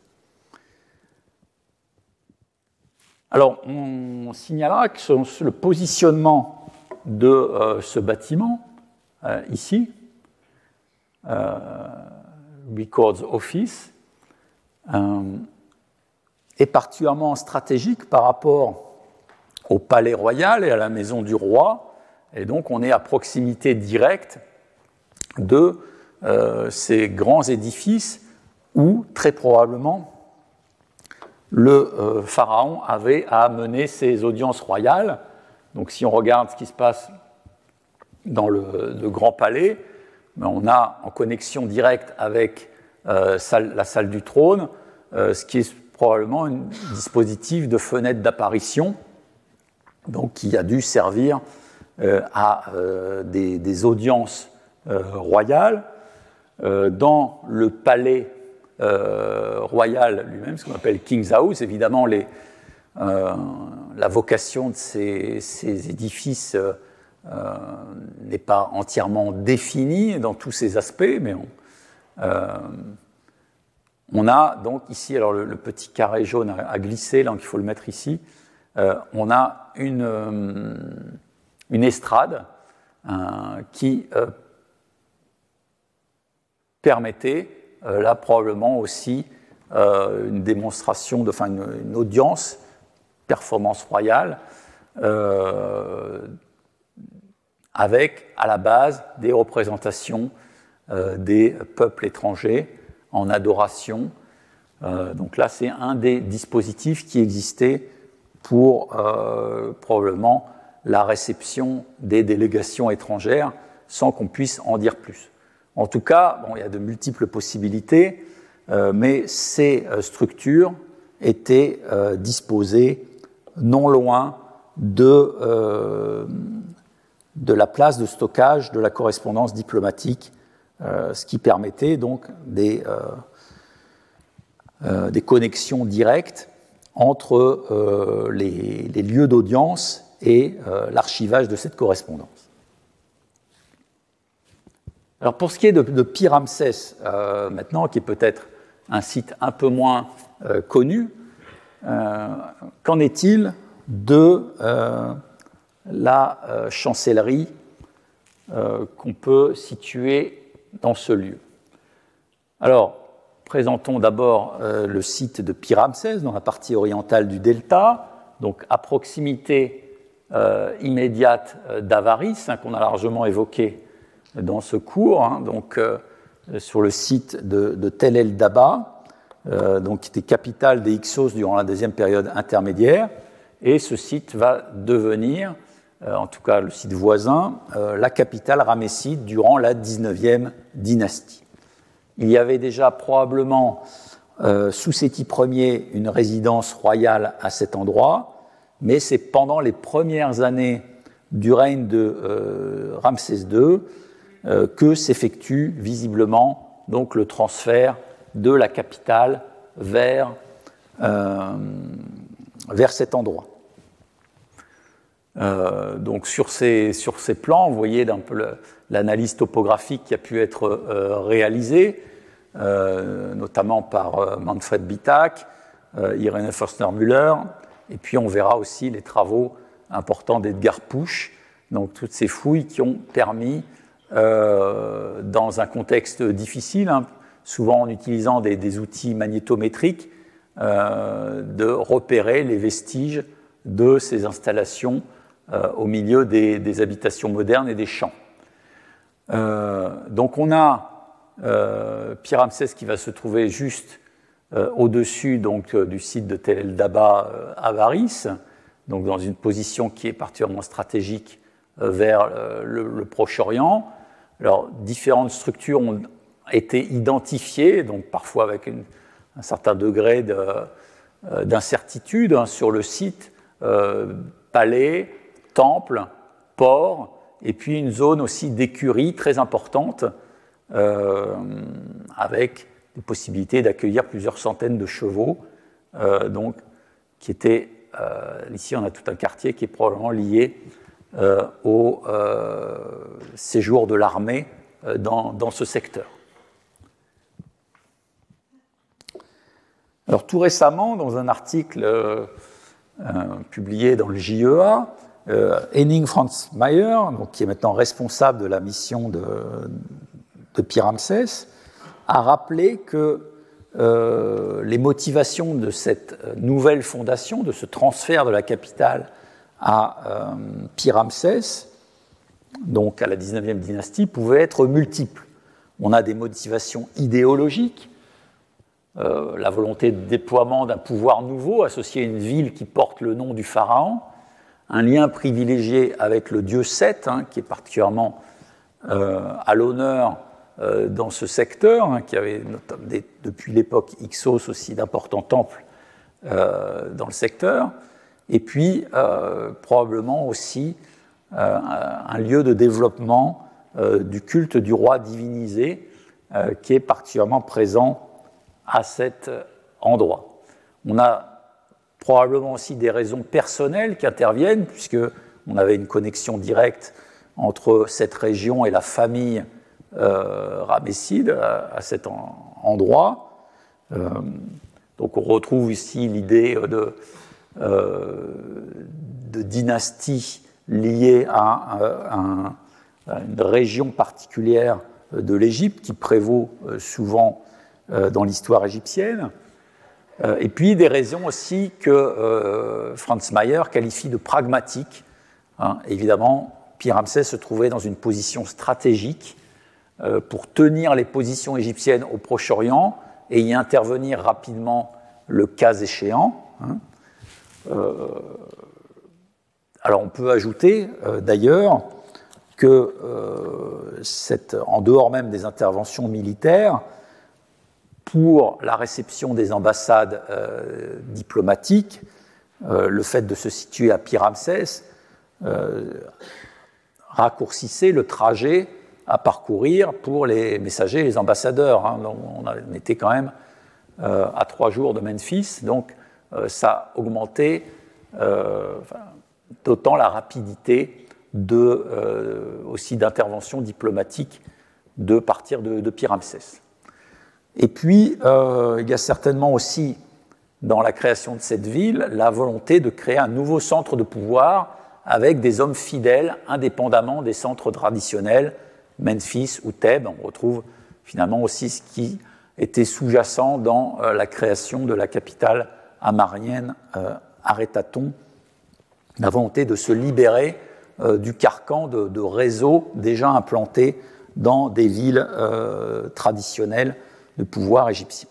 Alors, on signalera que selon le positionnement de euh, ce bâtiment, euh, ici, euh, Records Office, euh, est particulièrement stratégique par rapport au palais royal et à la maison du roi, et donc on est à proximité directe de euh, ces grands édifices où, très probablement, le euh, pharaon avait à mener ses audiences royales. Donc si on regarde ce qui se passe dans le, le grand palais, ben, on a en connexion directe avec euh, salle, la salle du trône, euh, ce qui est probablement un dispositif de fenêtre d'apparition, donc qui a dû servir euh, à euh, des, des audiences euh, royales. Euh, dans le palais euh, royal lui-même, ce qu'on appelle King's House, évidemment, les, euh, la vocation de ces, ces édifices euh, euh, n'est pas entièrement définie dans tous ces aspects, mais on, euh, on a donc ici, alors le, le petit carré jaune à, à glisser, donc il faut le mettre ici, euh, on a une, euh, une estrade euh, qui euh, permettait, euh, là probablement aussi, euh, une démonstration, de, enfin une, une audience, performance royale, euh, avec à la base des représentations euh, des peuples étrangers en adoration. Euh, donc là, c'est un des dispositifs qui existait pour euh, probablement la réception des délégations étrangères, sans qu'on puisse en dire plus. En tout cas, bon, il y a de multiples possibilités, euh, mais ces euh, structures étaient euh, disposées non loin de, euh, de la place de stockage de la correspondance diplomatique, euh, ce qui permettait donc des, euh, euh, des connexions directes entre euh, les, les lieux d'audience et euh, l'archivage de cette correspondance. Alors pour ce qui est de, de Pi-Ramsès, euh, maintenant, qui est peut-être un site un peu moins euh, connu, euh, qu'en est-il de euh, la euh, chancellerie euh, qu'on peut situer dans ce lieu? Alors, présentons d'abord euh, le site de Pi-Ramsès, dans la partie orientale du delta, donc à proximité euh, immédiate d'Avaris, hein, qu'on a largement évoqué dans ce cours, hein, donc euh, sur le site de, de Tel el-Daba, euh, donc qui était capitale des Hyksos durant la deuxième période intermédiaire, et ce site va devenir, euh, en tout cas le site voisin, euh, la capitale ramesside durant la dix-neuvième dynastie. Il y avait déjà probablement euh, sous Séti Ier, une résidence royale à cet endroit, mais c'est pendant les premières années du règne de euh, Ramsès deux euh, que s'effectue visiblement donc, le transfert de la capitale vers, euh, vers cet endroit. Euh, donc sur ces, sur ces plans, vous voyez un peu le, l'analyse topographique qui a pu être euh, réalisée, euh, notamment par euh, Manfred Bitak, euh, Irene Forstner-Müller, et puis on verra aussi les travaux importants d'Edgar Pusch, donc toutes ces fouilles qui ont permis, euh, dans un contexte difficile, hein, souvent en utilisant des, des outils magnétométriques, euh, de repérer les vestiges de ces installations euh, au milieu des, des habitations modernes et des champs. Euh, donc on a euh, Pi-Ramsès qui va se trouver juste euh, au-dessus donc, euh, du site de Tel el-Daba euh, à Varis, donc dans une position qui est particulièrement stratégique euh, vers euh, le, le Proche-Orient. Alors différentes structures ont été identifiées, donc parfois avec une, un certain degré de, euh, d'incertitude hein, sur le site, euh, palais, temple, port, et puis une zone aussi d'écurie très importante, euh, avec des possibilités d'accueillir plusieurs centaines de chevaux, euh, donc, qui étaient, euh, ici on a tout un quartier qui est probablement lié euh, au euh, séjour de l'armée euh, dans, dans ce secteur. Alors tout récemment, dans un article euh, euh, publié dans le J E A, euh, Henning Franz Mayer, donc, qui est maintenant responsable de la mission de, de Pi-Ramsès, a rappelé que euh, les motivations de cette nouvelle fondation, de ce transfert de la capitale à euh, Pi-Ramsès, donc à la dix-neuvième dynastie, pouvaient être multiples. On a des motivations idéologiques, Euh, la volonté de déploiement d'un pouvoir nouveau associé à une ville qui porte le nom du pharaon, un lien privilégié avec le dieu Seth, hein, qui est particulièrement euh, à l'honneur euh, dans ce secteur, hein, qui avait des, depuis l'époque Hyksos aussi d'importants temples euh, dans le secteur, et puis euh, probablement aussi euh, un lieu de développement euh, du culte du roi divinisé, euh, qui est particulièrement présent à cet endroit. On a probablement aussi des raisons personnelles qui interviennent, puisqu'on avait une connexion directe entre cette région et la famille euh, ramesside à, à cet en, endroit. Euh, donc on retrouve ici l'idée de, euh, de dynastie liée à, à, un, à une région particulière de l'Égypte qui prévaut souvent dans l'histoire égyptienne, et puis des raisons aussi que euh, Franz Mayer qualifie de pragmatiques. Hein. Évidemment, Pi-Ramsès se trouvait dans une position stratégique euh, pour tenir les positions égyptiennes au Proche-Orient et y intervenir rapidement le cas échéant. Hein. Euh, alors on peut ajouter euh, d'ailleurs que euh, cette, en dehors même des interventions militaires, pour la réception des ambassades euh, diplomatiques, euh, le fait de se situer à Pi-Ramsès euh, raccourcissait le trajet à parcourir pour les messagers et les ambassadeurs. Hein. Donc, on, a, on était quand même euh, à trois jours de Memphis, donc euh, ça augmentait euh, enfin, d'autant la rapidité de, euh, aussi d'intervention diplomatique de partir de, de Pi-Ramsès. Et puis, euh, il y a certainement aussi, dans la création de cette ville, la volonté de créer un nouveau centre de pouvoir avec des hommes fidèles, indépendamment des centres traditionnels, Memphis ou Thèbes. On retrouve finalement aussi ce qui était sous-jacent dans euh, la création de la capitale amarienne, euh, Arétaton, la volonté de se libérer euh, du carcan de, de réseaux déjà implantés dans des villes euh, traditionnelles de pouvoir égyptien.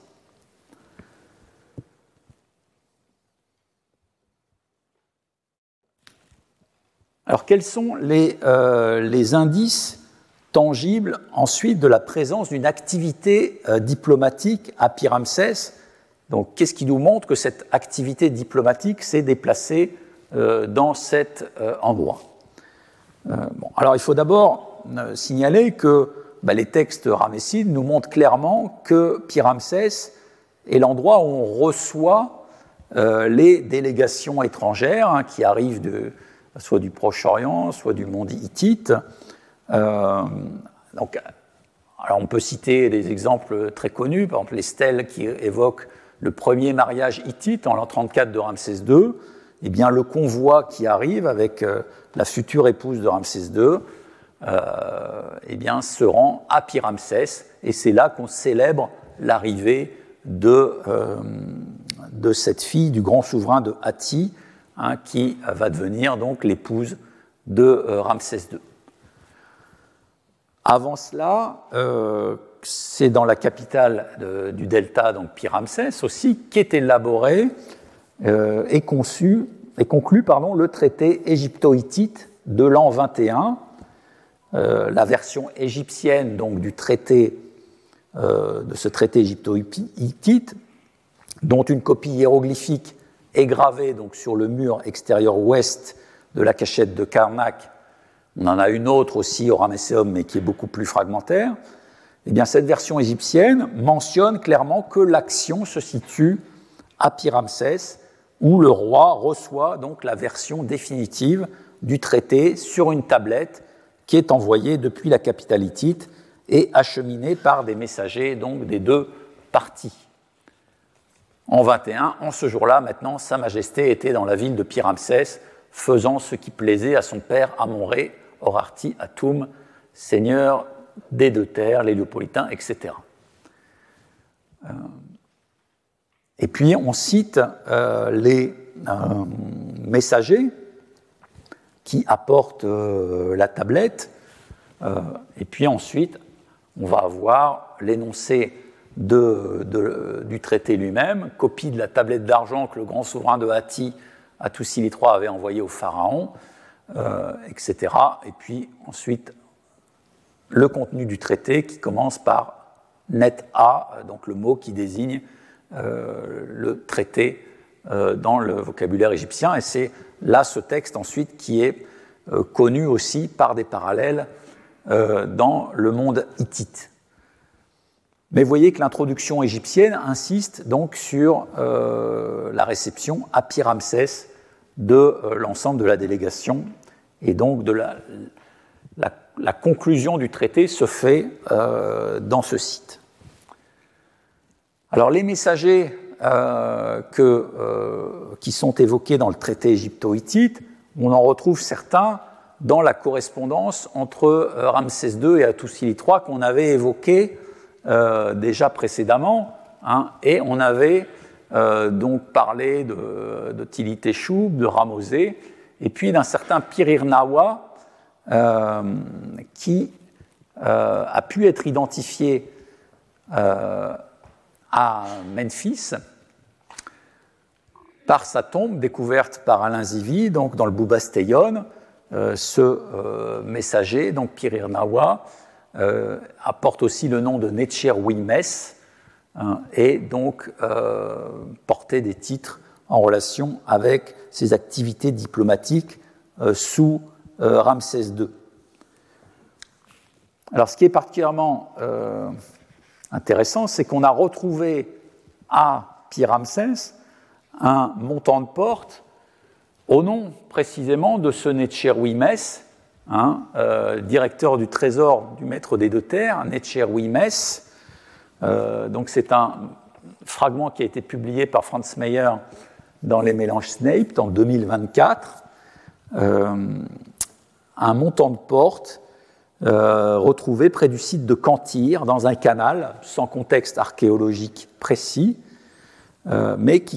Alors, quels sont les, euh, les indices tangibles ensuite de la présence d'une activité euh, diplomatique à Pi-Ramsès Donc, qu'est-ce qui nous montre que cette activité diplomatique s'est déplacée euh, dans cet euh, endroit? euh, bon, Alors, il faut d'abord euh, signaler que bah, les textes ramessides nous montrent clairement que Pi-Ramsès est l'endroit où on reçoit euh, les délégations étrangères hein, qui arrivent de, soit du Proche-Orient, soit du monde hittite. Euh, donc, alors on peut citer des exemples très connus, par exemple les stèles qui évoquent le premier mariage hittite en l'an trente-quatre de Ramsès deux. Eh bien, le convoi qui arrive avec euh, la future épouse de Ramsès deux euh, eh bien, se rend à Pi-Ramsès, et c'est là qu'on célèbre l'arrivée de, euh, de cette fille du grand souverain de Hatti, hein, qui va devenir donc l'épouse de euh, Ramsès deux. Avant cela, euh, c'est dans la capitale de, du delta, donc Pi-Ramsès aussi, qu'est élaboré euh, et conçu et conclu pardon, le traité égypto-hittite de l'an vingt et un, euh, la version égyptienne donc du traité euh, de ce traité égypto-hittite, dont une copie hiéroglyphique est gravée donc sur le mur extérieur ouest de la cachette de Karnak. On en a une autre aussi au Ramesséum, mais qui est beaucoup plus fragmentaire. Eh bien, cette version égyptienne mentionne clairement que l'action se situe à Pi-Ramsès, où le roi reçoit donc la version définitive du traité sur une tablette qui est envoyée depuis la capitale hittite et acheminée par des messagers donc des deux parties. En vingt et un, en ce jour-là, maintenant, Sa Majesté était dans la ville de Pi-Ramsès, faisant ce qui plaisait à son père Amon-Ré, Horarti Atum, seigneur des deux terres, l'Héliopolitain, et cetera. Euh, et puis on cite euh, les euh, messagers qui apportent euh, la tablette, euh, et puis ensuite on va avoir l'énoncé de, de, du traité lui-même, copie de la tablette d'argent que le grand souverain de Hatti, Hattusili trois, avait envoyée au pharaon, Euh, et cetera. Et puis ensuite, le contenu du traité qui commence par net A, donc le mot qui désigne euh, le traité euh, dans le vocabulaire égyptien. Et c'est là ce texte ensuite qui est euh, connu aussi par des parallèles euh, dans le monde hittite. Mais vous voyez que l'introduction égyptienne insiste donc sur euh, la réception à Pi-Ramsès de euh, l'ensemble de la délégation, et donc de la, la, la conclusion du traité se fait euh, dans ce site. Alors les messagers euh, que, euh, qui sont évoqués dans le traité égypto-hittite, on en retrouve certains dans la correspondance entre euh, Ramsès deux et Hattusili trois qu'on avait évoqué euh, déjà précédemment, hein, et on avait Euh, donc parler de, de Tili-Teshup, de Ramosé, et puis d'un certain Pirir-Nawa euh, qui euh, a pu être identifié euh, à Memphis par sa tombe découverte par Alain Zivy, donc dans le Bubasteion. Euh, ce euh, messager, donc Pirir-Nawa, euh, apporte aussi le nom de Netcher-Wimes, Hein, et donc euh, porter des titres en relation avec ses activités diplomatiques euh, sous euh, Ramsès deux. Alors ce qui est particulièrement euh, intéressant, c'est qu'on a retrouvé à Pi-Ramsès un montant de porte au nom précisément de ce Netcher-Wimes, hein, euh, directeur du trésor du maître des deux terres, Netcher-Wimes. Euh, donc c'est un fragment qui a été publié par Franz Meyer dans les mélanges Snape en deux mille vingt-quatre. Euh, un montant de porte euh, retrouvé près du site de Cantyre, dans un canal, sans contexte archéologique précis, euh, mais qui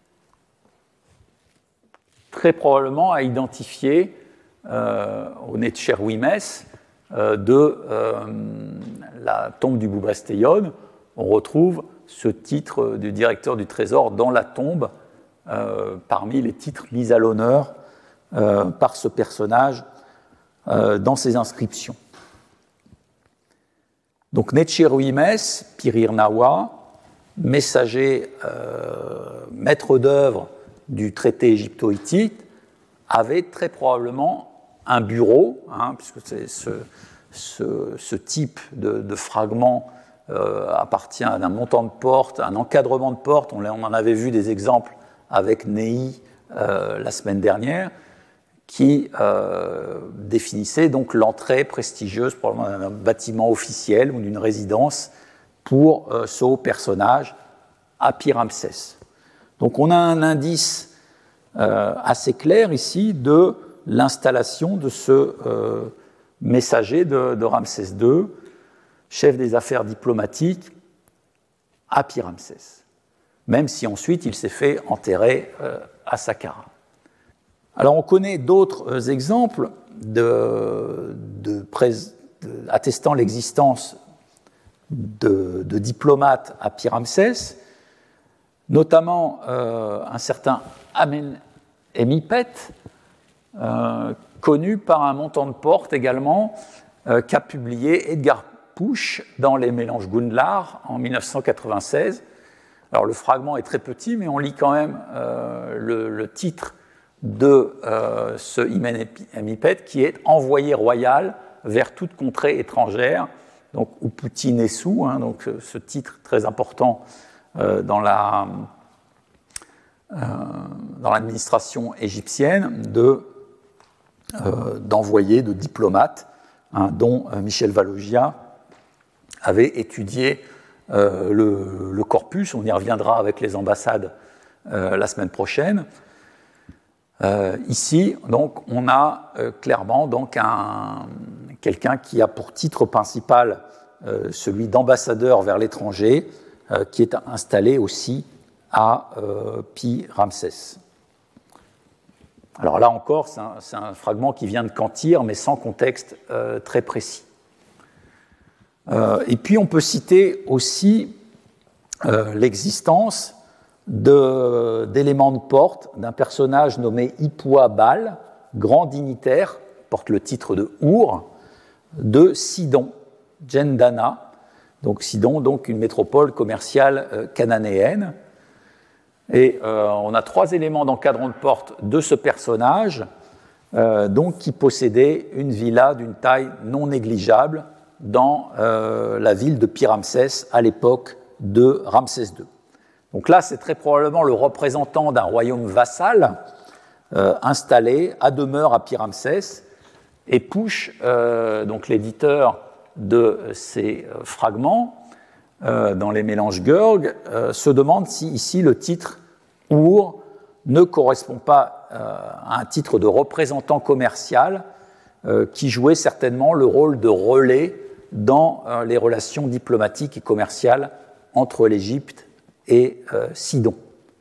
très probablement a identifié euh, au Netcher-Wimes euh, de euh, la tombe du Bubasteion. On retrouve ce titre du directeur du trésor dans la tombe, euh, parmi les titres mis à l'honneur euh, par ce personnage euh, dans ses inscriptions. Donc Netcher-Wimes, Pirir-Nawa, messager, euh, maître d'œuvre du traité égypto-hittite, avait très probablement un bureau, hein, puisque c'est ce, ce, ce type de, de fragment euh, appartient à un montant de porte, un encadrement de porte. On, on en avait vu des exemples avec Nehi euh, la semaine dernière, qui euh, définissait donc l'entrée prestigieuse probablement d'un bâtiment officiel ou d'une résidence pour euh, ce haut personnage à Pi-Ramsès. Donc on a un indice euh, assez clair ici de l'installation de ce euh, messager de, de Ramsès deux, chef des affaires diplomatiques à Pi-Ramsès, même si ensuite il s'est fait enterrer euh, à Saqqara. Alors on connaît d'autres exemples de, de, de, attestant l'existence de, de diplomates à Pi-Ramsès, notamment euh, un certain Amenemhotep, euh, connu par un montant de porte également, euh, qu'a publié Edgar Pusch dans les Mélanges Gundlar en mille neuf cent quatre-vingt-seize. Alors le fragment est très petit, mais on lit quand même euh, le, le titre de euh, ce Amenemhotep qui est envoyé royal vers toute contrée étrangère, donc Uputi Nessu, hein, donc ce titre très important euh, dans la euh, dans l'administration égyptienne de euh, d'envoyés, de diplomates, hein, dont euh, Michel Valogia avait étudié euh, le, le corpus. On y reviendra avec les ambassades euh, la semaine prochaine. Euh, ici, donc, on a euh, clairement donc un, quelqu'un qui a pour titre principal euh, celui d'ambassadeur vers l'étranger, euh, qui est installé aussi à euh, Pi-Ramsès. Alors là encore, c'est un, c'est un fragment qui vient de Cantir, mais sans contexte euh, très précis. Euh, et puis on peut citer aussi euh, l'existence De, d'éléments de porte d'un personnage nommé Ipua Bal, grand dignitaire, porte le titre de Our, de Sidon, Djendana, donc Sidon, donc une métropole commerciale euh, cananéenne. Et euh, on a trois éléments d'encadrement de porte de ce personnage, euh, donc qui possédait une villa d'une taille non négligeable dans euh, la ville de Pi-Ramsès à l'époque de Ramsès deux. Donc là, c'est très probablement le représentant d'un royaume vassal euh, installé à demeure à Pi-Ramsès, et Pusch, euh, donc l'éditeur de ces euh, fragments euh, dans les mélanges Görg, euh, se demande si ici le titre Our ne correspond pas euh, à un titre de représentant commercial euh, qui jouait certainement le rôle de relais dans euh, les relations diplomatiques et commerciales entre l'Égypte et euh, Sidon.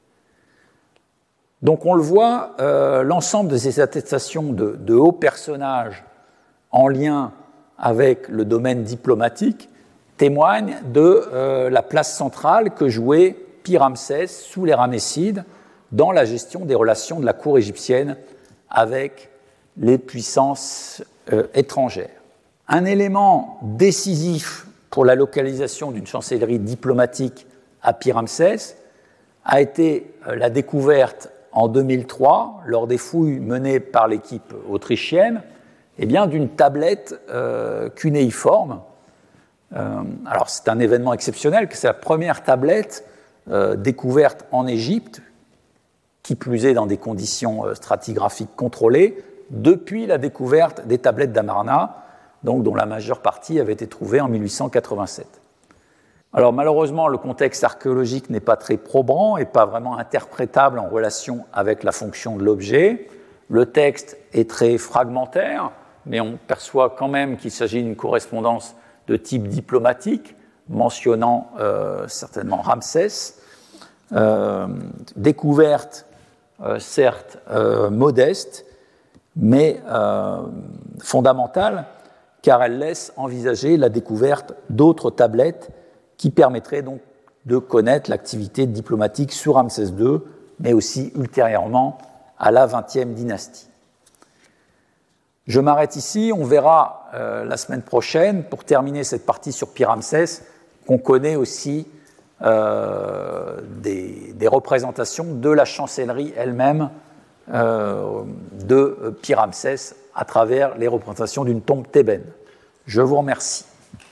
Donc on le voit, euh, l'ensemble de ces attestations de, de hauts personnages en lien avec le domaine diplomatique témoignent de euh, la place centrale que jouait Pi-Ramsès sous les Ramessides dans la gestion des relations de la cour égyptienne avec les puissances euh, étrangères. Un élément décisif pour la localisation d'une chancellerie diplomatique à Pi-Ramsès a été la découverte en deux mille trois, lors des fouilles menées par l'équipe autrichienne, eh bien, d'une tablette euh, cunéiforme. Euh, alors c'est un événement exceptionnel, que c'est la première tablette euh, découverte en Égypte, qui plus est dans des conditions euh, stratigraphiques contrôlées, depuis la découverte des tablettes d'Amarna, donc dont la majeure partie avait été trouvée en mille huit cent quatre-vingt-sept. Alors malheureusement, le contexte archéologique n'est pas très probant et pas vraiment interprétable en relation avec la fonction de l'objet. Le texte est très fragmentaire, mais on perçoit quand même qu'il s'agit d'une correspondance de type diplomatique, mentionnant euh, certainement Ramsès. Euh, découverte, euh, certes, euh, modeste, mais euh, fondamentale, car elle laisse envisager la découverte d'autres tablettes qui permettrait donc de connaître l'activité diplomatique sur Ramsès deux, mais aussi ultérieurement à la vingtième dynastie. Je m'arrête ici, on verra euh, la semaine prochaine, pour terminer cette partie sur Pi-Ramsès, qu'on connaît aussi euh, des, des représentations de la chancellerie elle-même euh, de Pi-Ramsès à travers les représentations d'une tombe thébaine. Je vous remercie.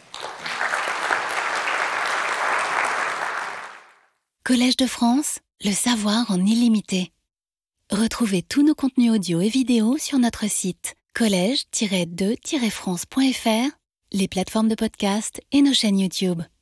Collège de France, le savoir en illimité. Retrouvez tous nos contenus audio et vidéo sur notre site collège tiret deux tiret france point f r, les plateformes de podcast et nos chaînes YouTube.